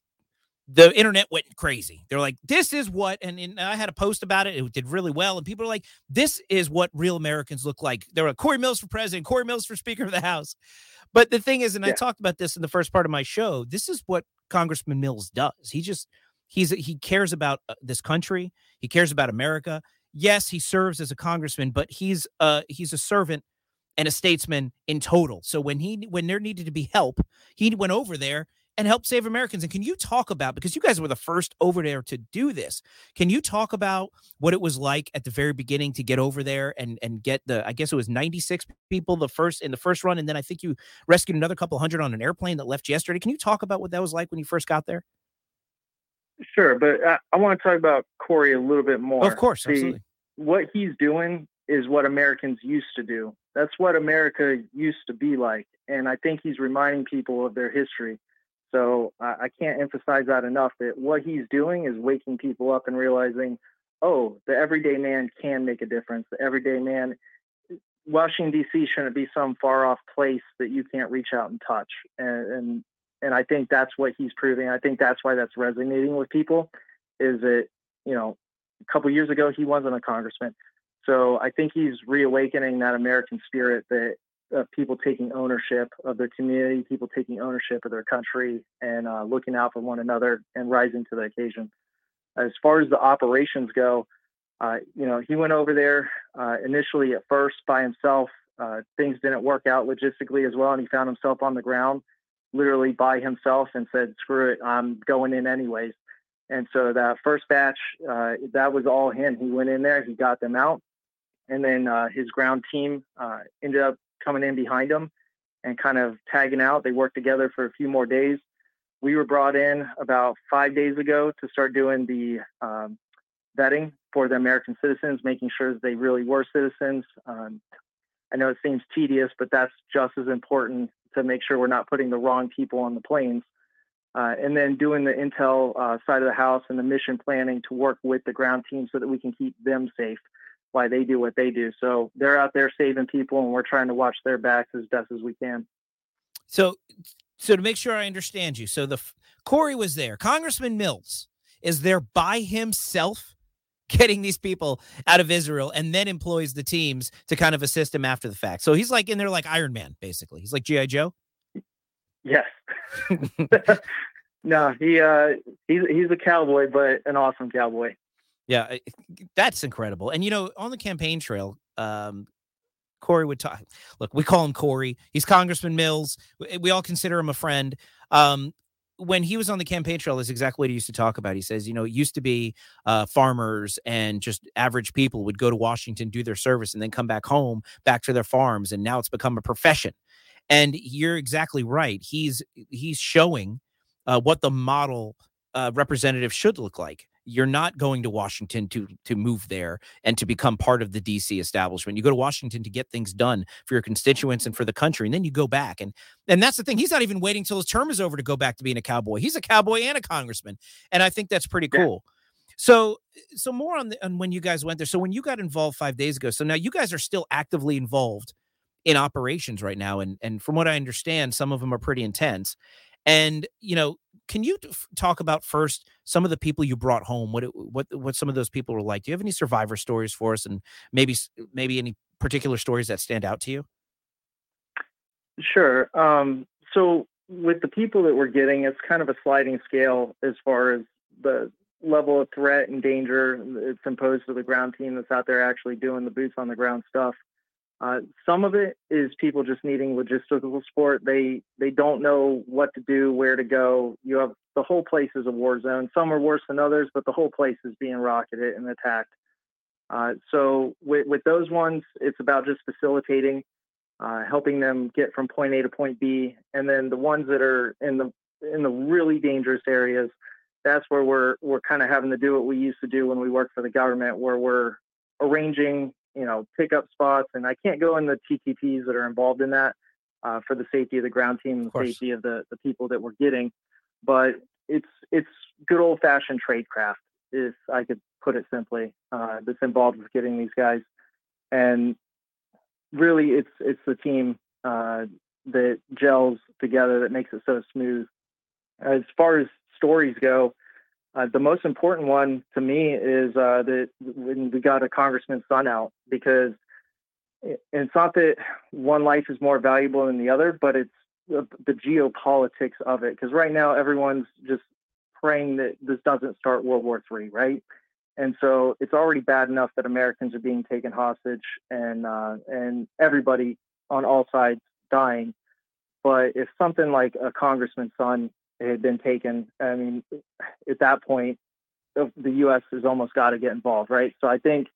the internet went crazy. They're like, this is what, and, and I had a post about it. It did really well. And people are like, this is what real Americans look like. They were like, Corey Mills for president, Corey Mills for Speaker of the House. But the thing is, and yeah. I talked about this in the first part of my show, this is what Congressman Mills does. He just, he's, he cares about uh, this country. He cares about America. Yes, he serves as a congressman, but he's uh he's a servant and a statesman in total. So when he, when there needed to be help, he went over there and help save Americans. And can you talk about, because you guys were the first over there to do this, can you talk about what it was like at the very beginning to get over there and, and get the, I guess it was ninety-six people the first in the first run. And then I think you rescued another couple hundred on an airplane that left yesterday. Can you talk about what that was like when you first got there? Sure. But I, I want to talk about Corey a little bit more. Of course. See, absolutely. What he's doing is what Americans used to do. That's what America used to be like. And I think he's reminding people of their history. So uh, I can't emphasize that enough, that what he's doing is waking people up and realizing, oh, the everyday man can make a difference. The everyday man, Washington, D C shouldn't be some far off place that you can't reach out and touch. And, and, and I think that's what he's proving. I think that's why that's resonating with people, is that, you know, a couple years ago, he wasn't a congressman. So I think he's reawakening that American spirit, that of people taking ownership of their community, people taking ownership of their country, and uh, looking out for one another and rising to the occasion. As far as the operations go, uh, you know, he went over there uh, initially at first by himself. Uh, things didn't work out logistically as well, and he found himself on the ground literally by himself and said, screw it, I'm going in anyways. And so that first batch, uh, that was all him. He went in there, he got them out, and then uh, his ground team uh, ended up coming in behind him and kind of tagging out. They worked together for a few more days. we were brought in about five days ago to start doing the um, vetting for the American citizens, making sure that they really were citizens. Um, I know it seems tedious, but that's just as important to make sure we're not putting the wrong people on the planes. Uh, and then doing the intel uh, side of the house and the mission planning to work with the ground team so that we can keep them safe while they do what they do. So they're out there saving people, and we're trying to watch their backs as best as we can. So, so to make sure I understand you, so the Corey was there. Congressman Mills is there by himself, getting these people out of Israel, and then employs the teams to kind of assist him after the fact. So he's like in there like Iron Man, basically. He's like G I. Joe. Yes. No, he uh, he's he's a cowboy, but an awesome cowboy. Yeah, that's incredible. And you know, on the campaign trail, um, Corey would talk. Look, we call him Corey. He's Congressman Mills. We, we all consider him a friend. Um, when he was on the campaign trail, that's exactly what he used to talk about. He says, you know, it used to be uh, farmers and just average people would go to Washington, do their service, and then come back home, back to their farms. And now it's become a profession. And you're exactly right. He's he's showing uh, what the model uh, representative should look like. You're not going to Washington to to move there and to become part of the D C establishment. You go to Washington to get things done for your constituents and for the country, and then you go back. And and that's the thing. He's not even waiting till his term is over to go back to being a cowboy. He's a cowboy and a congressman, and I think that's pretty cool. Yeah. So so more on, the, on when you guys went there. So when you got involved five days ago, so now you guys are still actively involved in operations right now, and and from what I understand, some of them are pretty intense. And you know, can you talk about first some of the people you brought home? What it, what what some of those people were like? Do you have any survivor stories for us, and maybe maybe any particular stories that stand out to you? Sure. Um, so with the people that we're getting, it's kind of a sliding scale as far as the level of threat and danger it's imposed to the ground team that's out there actually doing the boots on the ground stuff. Uh, some of it is people just needing logistical support. They they don't know what to do, where to go. You have the whole place is a war zone. Some are worse than others, but the whole place is being rocketed and attacked. Uh, so with, with those ones, it's about just facilitating, uh, helping them get from point A to point B. And then the ones that are in the in the really dangerous areas, that's where we're we're kind of having to do what we used to do when we worked for the government, where we're arranging, you know, pickup spots. And I can't go in the T T Ps that are involved in that uh, for the safety of the ground team and the safety of the, the people that we're getting. But it's it's good old fashioned tradecraft, if I could put it simply, uh, that's involved with getting these guys. And really, it's it's the team uh, that gels together that makes it so smooth. As far as stories go, Uh, the most important one to me is uh, that when we got a congressman's son out, because it, it's not that one life is more valuable than the other, but it's the, the geopolitics of it. Because right now everyone's just praying that this doesn't start World War Three, right? And so it's already bad enough that Americans are being taken hostage and uh, and everybody on all sides dying. But if something like a congressman's son had been taken, I mean, at that point, the U S has almost got to get involved, right? So I think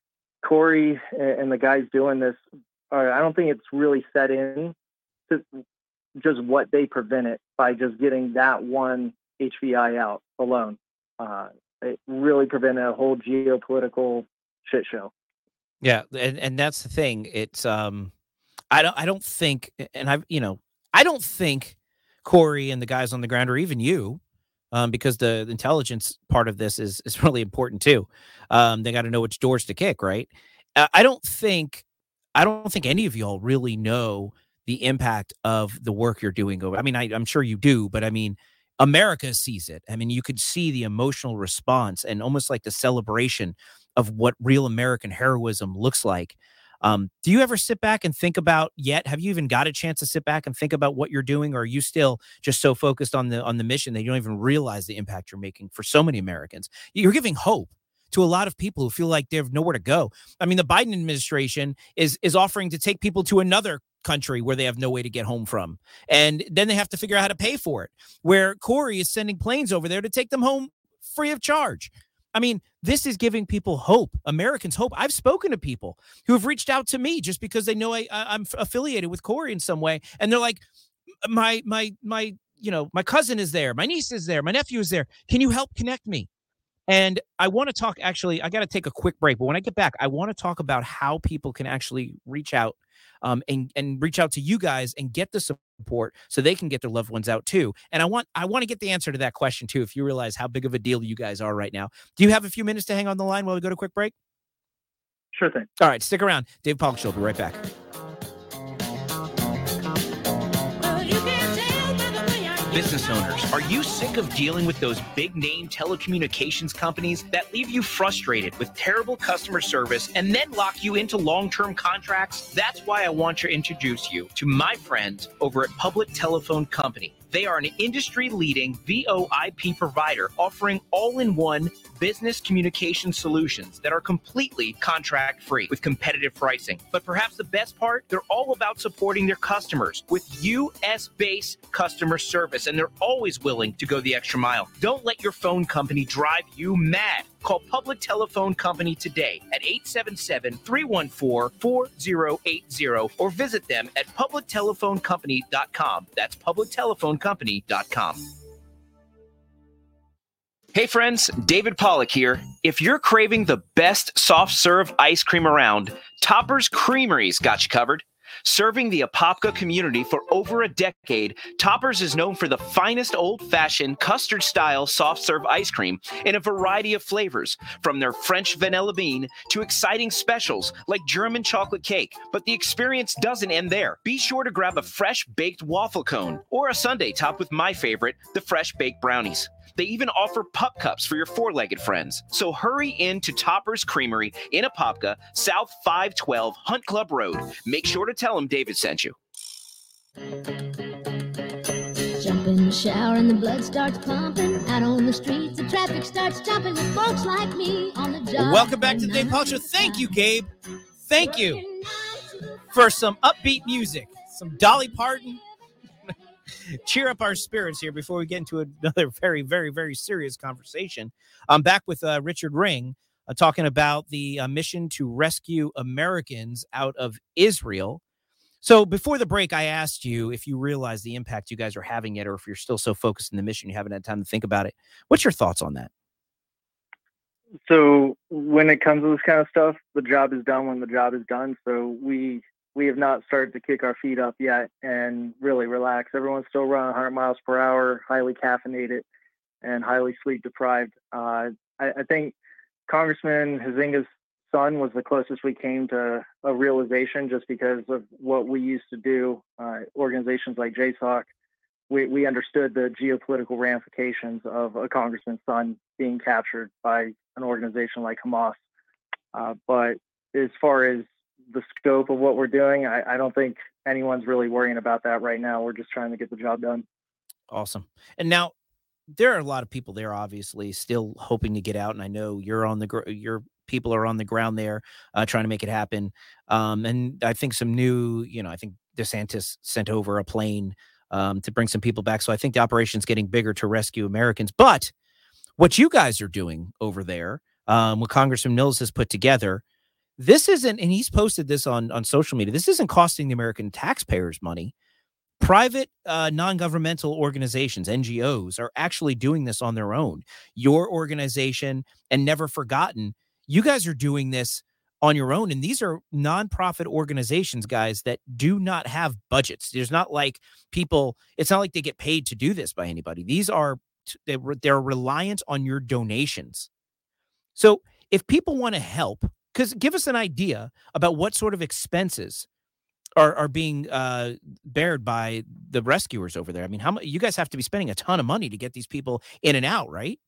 Corey and the guys doing this, are, I don't think it's really set in to just what they prevented by just getting that one H V I out alone. Uh, it really prevented a whole geopolitical shit show. Yeah, and and that's the thing. It's um, I don't I don't think, and I've you know I don't think Corey and the guys on the ground, or even you, um, because the, the intelligence part of this is is really important too. Um, they got to know which doors to kick, right? Uh, I don't think, I don't think any of y'all really know the impact of the work you're doing over. I mean, I, I'm sure you do, but I mean, America sees it. I mean, you could see the emotional response and almost like the celebration of what real American heroism looks like. Um, do you ever sit back and think about yet? Have you even got a chance to sit back and think about what you're doing? Or are you still just so focused on the, on the mission that you don't even realize the impact you're making for so many Americans? You're giving hope to a lot of people who feel like they have nowhere to go. I mean, the Biden administration is, is offering to take people to another country where they have no way to get home from. And then they have to figure out how to pay for it, where Corey is sending planes over there to take them home free of charge. I mean, this is giving people hope, Americans hope. I've spoken to people who have reached out to me just because they know I, I, I'm affiliated with Corey in some way. And they're like, my, my, my you know, my cousin is there, my niece is there, my nephew is there. Can you help connect me? And I want to talk, actually, I got to take a quick break, but when I get back, I want to talk about how people can actually reach out um, and, and reach out to you guys and get the support so they can get their loved ones out too. And I want, I want to get the answer to that question too, if you realize how big of a deal you guys are right now. Do you have a few minutes to hang on the line while we go to a quick break? Sure thing. All right, stick around. Dave Pollock Show will be right back. Business owners, are you sick of dealing with those big name telecommunications companies that leave you frustrated with terrible customer service and then lock you into long-term contracts? That's why I want to introduce you to my friends over at Public Telephone Company. They are an industry-leading V O I P provider offering all-in-one business communication solutions that are completely contract-free with competitive pricing. But perhaps the best part, they're all about supporting their customers with U S-based customer service, and they're always willing to go the extra mile. Don't let your phone company drive you mad. Call Public Telephone Company today at eight seven seven, three one four, four zero eight zero or visit them at public telephone company dot com. That's public telephone company dot com. Hey friends, David Pollock here. If you're craving the best soft serve ice cream around, Topper's Creamery's got you covered. Serving the Apopka community for over a decade, Topper's is known for the finest old-fashioned custard-style soft-serve ice cream in a variety of flavors, from their French vanilla bean to exciting specials like German chocolate cake. But the experience doesn't end there. Be sure to grab a fresh baked waffle cone or a sundae topped with my favorite, the fresh baked brownies. They even offer pup cups for your four-legged friends. So hurry in to Topper's Creamery in Apopka, South five twelve Hunt Club Road. Make sure to tell them David sent you. Jump in the shower and the blood starts pumping. Out on the streets, the traffic starts jumping with folks like me on the job. Welcome back to the Dave Pollock Show. Thank you, Gabe. Thank you for some upbeat music, some Dolly Parton. Cheer up our spirits here before we get into another very, very, very serious conversation. I'm back with uh, Richard Ring uh, talking about the uh, mission to rescue Americans out of Israel. So before the break, I asked you if you realize the impact you guys are having yet, or if you're still so focused in the mission you haven't had time to think about it. What's your thoughts on that? So when it comes to this kind of stuff, the job is done when the job is done. So we we have not started to kick our feet up yet and really relax. Everyone's still running one hundred miles per hour, highly caffeinated and highly sleep deprived. Uh, I, I think Congressman Huizenga's son was the closest we came to a realization, just because of what we used to do. Uh, organizations like J SOC, we, we understood the geopolitical ramifications of a congressman's son being captured by an organization like Hamas. Uh, but as far as the scope of what we're doing, I, I don't think anyone's really worrying about that right now. We're just trying to get the job done. Awesome. And now there are a lot of people there, obviously, still hoping to get out. And I know you're on the, gr- your people are on the ground there uh, trying to make it happen. Um, and I think some new, you know, I think DeSantis sent over a plane um, to bring some people back. So I think the operation's getting bigger to rescue Americans. But what you guys are doing over there, um, what Congressman Mills has put together, this isn't, and he's posted this on, on social media, this isn't costing the American taxpayers money. Private uh, non-governmental organizations, N G Os, are actually doing this on their own. Your organization and Never Forgotten, you guys are doing this on your own. And these are nonprofit organizations, guys, that do not have budgets. There's not like people, it's not like they get paid to do this by anybody. These are, they're, they're reliant on your donations. So if people want to help, because give us an idea about what sort of expenses are, are being uh, bared by the rescuers over there. I mean, how much you guys have to be spending a ton of money to get these people in and out, right?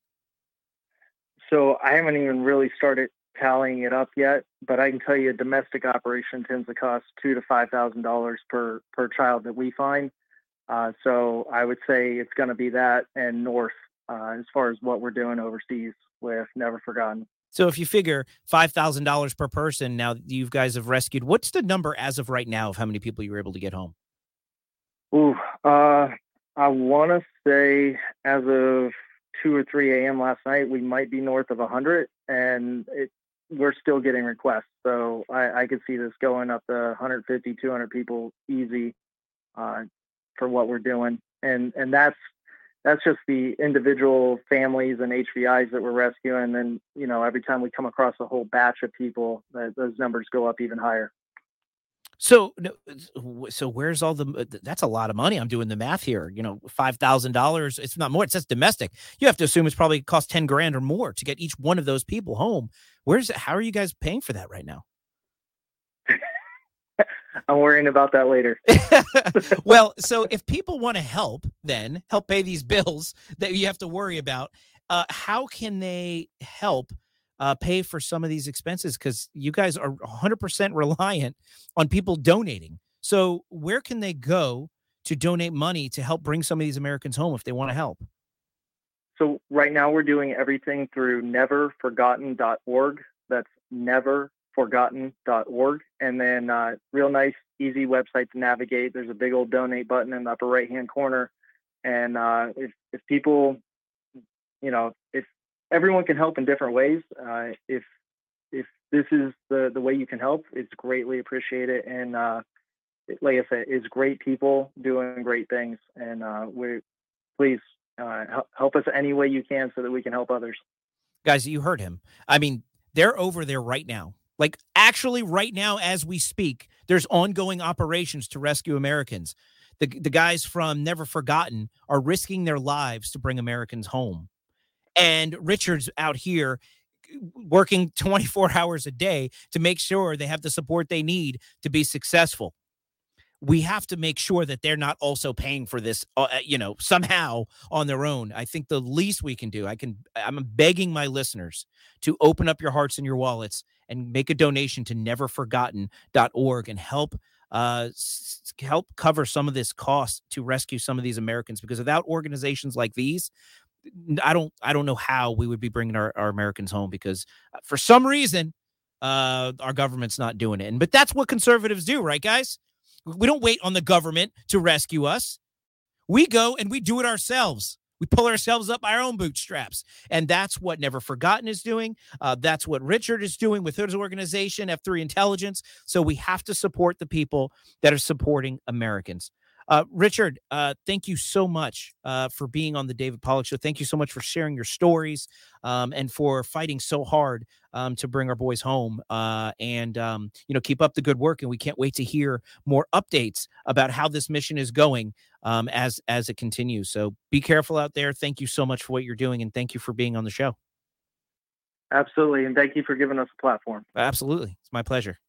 So I haven't even really started tallying it up yet, but I can tell you a domestic operation tends to cost two to five thousand dollars per per child that we find. Uh, so I would say it's going to be that and north uh, as far as what we're doing overseas with Never Forgotten. So if you figure five thousand dollars per person, now you guys have rescued, what's the number as of right now of how many people you were able to get home? Ooh, uh, I want to say as of two or three a.m. last night, we might be north of one hundred, and it, we're still getting requests. So I, I could see this going up to one hundred fifty, two hundred people easy uh, for what we're doing. and and that's that's just the individual families and H V Is that we're rescuing. And then, you know, every time we come across a whole batch of people, that those numbers go up even higher. So, no, so where's all the? That's a lot of money. I'm doing the math here. You know, five thousand dollars. It's not more. It says domestic. You have to assume it's probably cost ten grand or more to get each one of those people home. Where's it? How are you guys paying for that right now? I'm worrying about that later. Well, so if people want to help, then help pay these bills that you have to worry about. Uh, how can they help uh, pay for some of these expenses? Because you guys are one hundred percent reliant on people donating. So where can they go to donate money to help bring some of these Americans home if they want to help? So right now we're doing everything through never forgotten dot org. That's never forgotten dot org. And then uh, real nice, easy website to navigate. There's a big old donate button in the upper right-hand corner. And uh, if, if people, you know, if everyone can help in different ways, uh, if if this is the, the way you can help, it's greatly appreciated. And uh, it, like I said, it's great people doing great things. And uh, we please uh, help, help us any way you can so that we can help others. Guys, you heard him. I mean, they're over there right now. Like, actually, right now, as we speak, there's ongoing operations to rescue Americans. The, the guys from Never Forgotten are risking their lives to bring Americans home. And Richard's out here working twenty-four hours a day to make sure they have the support they need to be successful. We have to make sure that they're not also paying for this, uh, you know, somehow on their own. I think the least we can do, I can, I'm begging my listeners to open up your hearts and your wallets and make a donation to never forgotten dot org and help uh, s- help cover some of this cost to rescue some of these Americans. Because without organizations like these, I don't, I don't know how we would be bringing our, our Americans home, because for some reason, uh, our government's not doing it. And, but that's what conservatives do, right, guys? We don't wait on the government to rescue us. We go and we do it ourselves. We pull ourselves up by our own bootstraps. And that's what Never Forgotten is doing. Uh, that's what Richard is doing with his organization, F three Intelligence. So we have to support the people that are supporting Americans. Uh, Richard, uh, thank you so much uh, for being on the David Pollack Show. Thank you so much for sharing your stories um, and for fighting so hard um, to bring our boys home. Uh, and, um, you know, keep up the good work. And we can't wait to hear more updates about how this mission is going um, as, as it continues. So be careful out there. Thank you so much for what you're doing. And thank you for being on the show. Absolutely. And thank you for giving us a platform. Absolutely. It's my pleasure.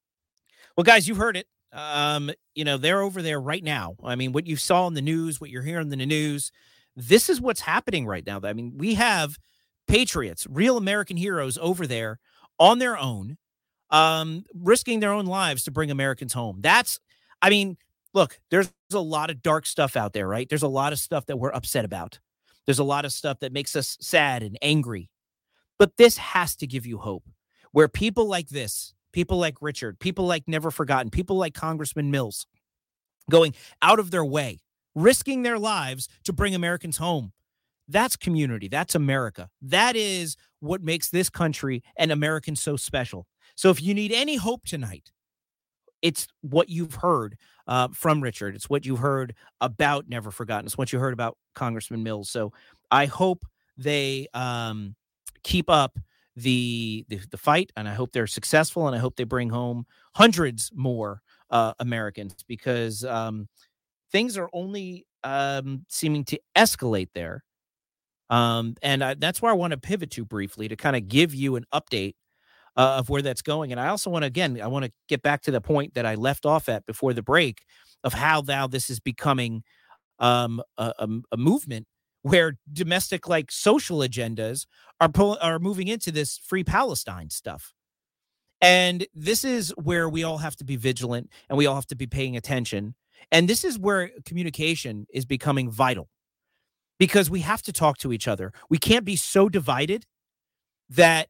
Well, guys, you've heard it. Um, you know, they're over there right now. I mean, what you saw in the news, what you're hearing in the news, this is what's happening right now. I mean, we have patriots, real American heroes over there on their own, um, risking their own lives to bring Americans home. That's, I mean, look, there's a lot of dark stuff out there, right? There's a lot of stuff that we're upset about. There's a lot of stuff that makes us sad and angry. But this has to give you hope, where people like this, people like Richard, people like Never Forgotten, people like Congressman Mills, going out of their way, risking their lives to bring Americans home. That's community. That's America. That is what makes this country and Americans so special. So if you need any hope tonight, it's what you've heard uh, from Richard. It's what you heard about Never Forgotten. It's what you heard about Congressman Mills. So I hope they um, keep up The, the the fight, and I hope they're successful, and I hope they bring home hundreds more uh, Americans, because um, things are only um, seeming to escalate there. Um, and I, that's where I want to pivot to briefly to kind of give you an update uh, of where that's going. And I also want to, again, I want to get back to the point that I left off at before the break of how now this is becoming um, a, a, a movement where domestic, like, social agendas are pull, are moving into this free Palestine stuff. And this is where we all have to be vigilant, and we all have to be paying attention. And this is where communication is becoming vital, because we have to talk to each other. We can't be so divided that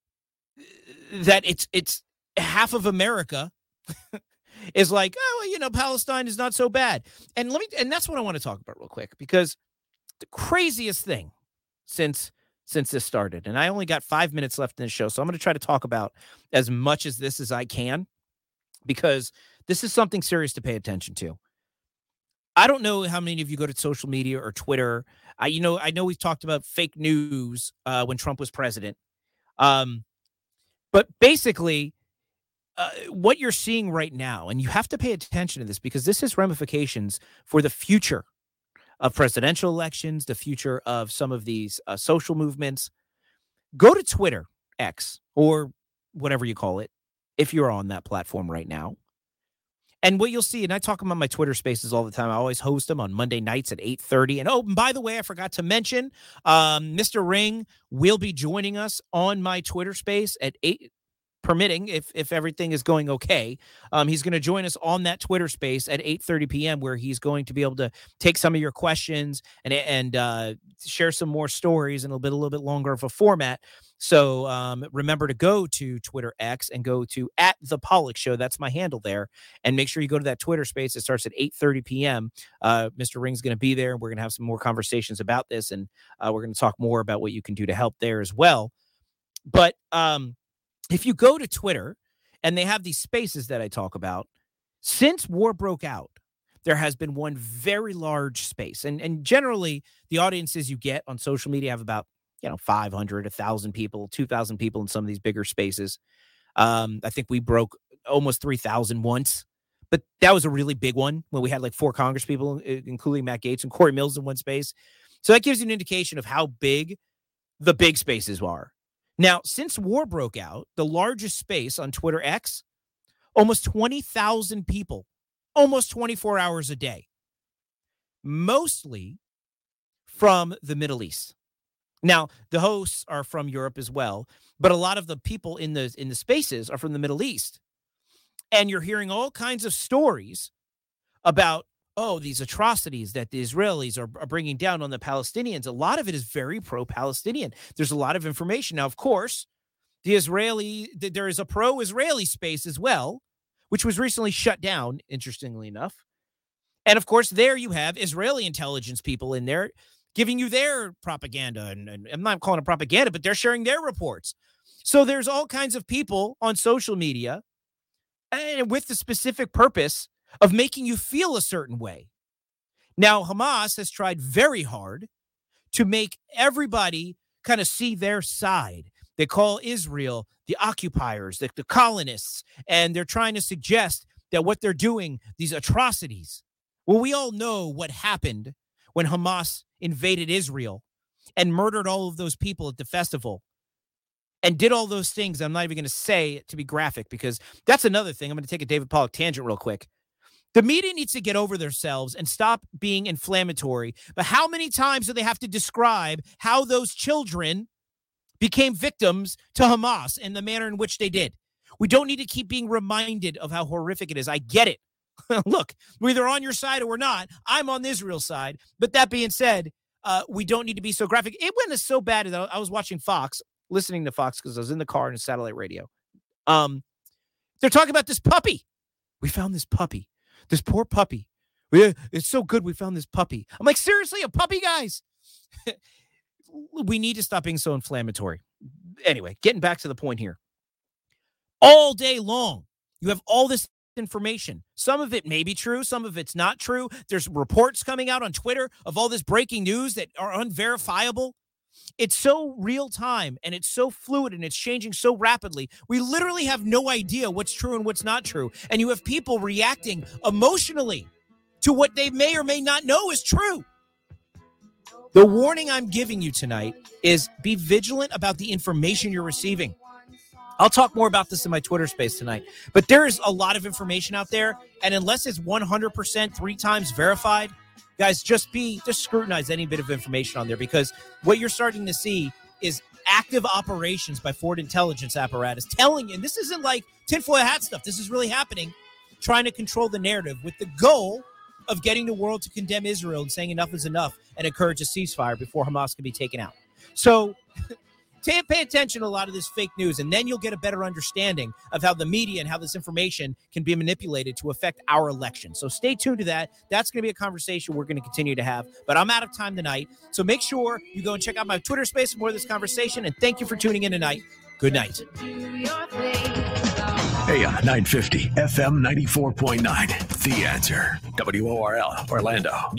that it's it's half of America is like, oh, well, you know, Palestine is not so bad. And let me and that's what I want to talk about real quick, because the craziest thing since since this started, and I only got five minutes left in the show, so I'm going to try to talk about as much as this as I can, because this is something serious to pay attention to. I don't know how many of you go to social media or Twitter. I, you know, I know we've talked about fake news uh, when Trump was president. Um, but basically, uh, what you're seeing right now, and you have to pay attention to this because this has ramifications for the future of presidential elections, the future of some of these uh, social movements. Go to Twitter, X, or whatever you call it, if you're on that platform right now. And what you'll see, and I talk about my Twitter spaces all the time. I always host them on Monday nights at eight thirty. And oh, and by the way, I forgot to mention, um, Mister Ring will be joining us on my Twitter space at eight, permitting, if if everything is going okay. Um, he's going to join us on that Twitter space at eight thirty p.m. where he's going to be able to take some of your questions and and uh, share some more stories in a little bit a little bit longer of a format. So um, remember to go to Twitter X and go to at The Pollock Show. That's my handle there. And make sure you go to that Twitter space. It starts at eight thirty p.m. Uh, Mister Ring's going to be there. We're going to have some more conversations about this. And uh, we're going to talk more about what you can do to help there as well. But um, if you go to Twitter and they have these spaces that I talk about, since war broke out, there has been one very large space. And, and generally, the audiences you get on social media have about you know, five hundred, one thousand people, two thousand people in some of these bigger spaces. Um, I think we broke almost three thousand once, but that was a really big one when we had like four Congress people, including Matt Gaetz and Corey Mills in one space. So that gives you an indication of how big the big spaces are. Now, since war broke out, the largest space on Twitter X, almost twenty thousand people, almost twenty-four hours a day, mostly from the Middle East. Now, the hosts are from Europe as well, but a lot of the people in the in the spaces are from the Middle East. And you're hearing all kinds of stories about, oh, these atrocities that the Israelis are, are bringing down on the Palestinians. A lot of it is very pro-Palestinian. There's a lot of information. Now, of course, the Israeli, there is a pro-Israeli space as well, which was recently shut down, interestingly enough. And, of course, there you have Israeli intelligence people in there giving you their propaganda. And, and I'm not calling it propaganda, but they're sharing their reports. So there's all kinds of people on social media and with the specific purpose of making you feel a certain way. Now, Hamas has tried very hard to make everybody kind of see their side. They call Israel the occupiers, the, the colonists, and they're trying to suggest that what they're doing, these atrocities. Well, we all know what happened when Hamas invaded Israel and murdered all of those people at the festival and did all those things. I'm not even going to say it to be graphic because that's another thing. I'm going to take a David Pollock tangent real quick. The media needs to get over themselves and stop being inflammatory. But how many times do they have to describe how those children became victims to Hamas and the manner in which they did? We don't need to keep being reminded of how horrific it is. I get it. Look, we're either on your side or we're not. I'm on the Israel side. But that being said, uh, we don't need to be so graphic. It went so bad that I was watching Fox, listening to Fox because I was in the car and satellite radio. Um, they're talking about this puppy. We found this puppy. This poor puppy. Yeah, it's so good we found this puppy. I'm like, seriously, a puppy, guys? We need to stop being so inflammatory. Anyway, getting back to the point here. All day long, you have all this information. Some of it may be true. Some of it's not true. There's reports coming out on Twitter of all this breaking news that are unverifiable. It's so real time and it's so fluid and it's changing so rapidly. We literally have no idea what's true and what's not true. And you have people reacting emotionally to what they may or may not know is true. The warning I'm giving you tonight is be vigilant about the information you're receiving. I'll talk more about this in my Twitter space tonight, but there is a lot of information out there. And unless it's one hundred percent three times verified, guys, just be, just scrutinize any bit of information on there, because what you're starting to see is active operations by Ford Intelligence Apparatus telling you, and this isn't like tinfoil hat stuff. This is really happening, trying to control the narrative with the goal of getting the world to condemn Israel and saying enough is enough and encourage a ceasefire before Hamas can be taken out. So pay attention to a lot of this fake news, and then you'll get a better understanding of how the media and how this information can be manipulated to affect our election. So stay tuned to that. That's going to be a conversation we're going to continue to have, but I'm out of time tonight. So make sure you go and check out my Twitter space for more of this conversation, and thank you for tuning in tonight. Good night. A M nine fifty, F M ninety-four point nine. The Answer. W O R L, Orlando.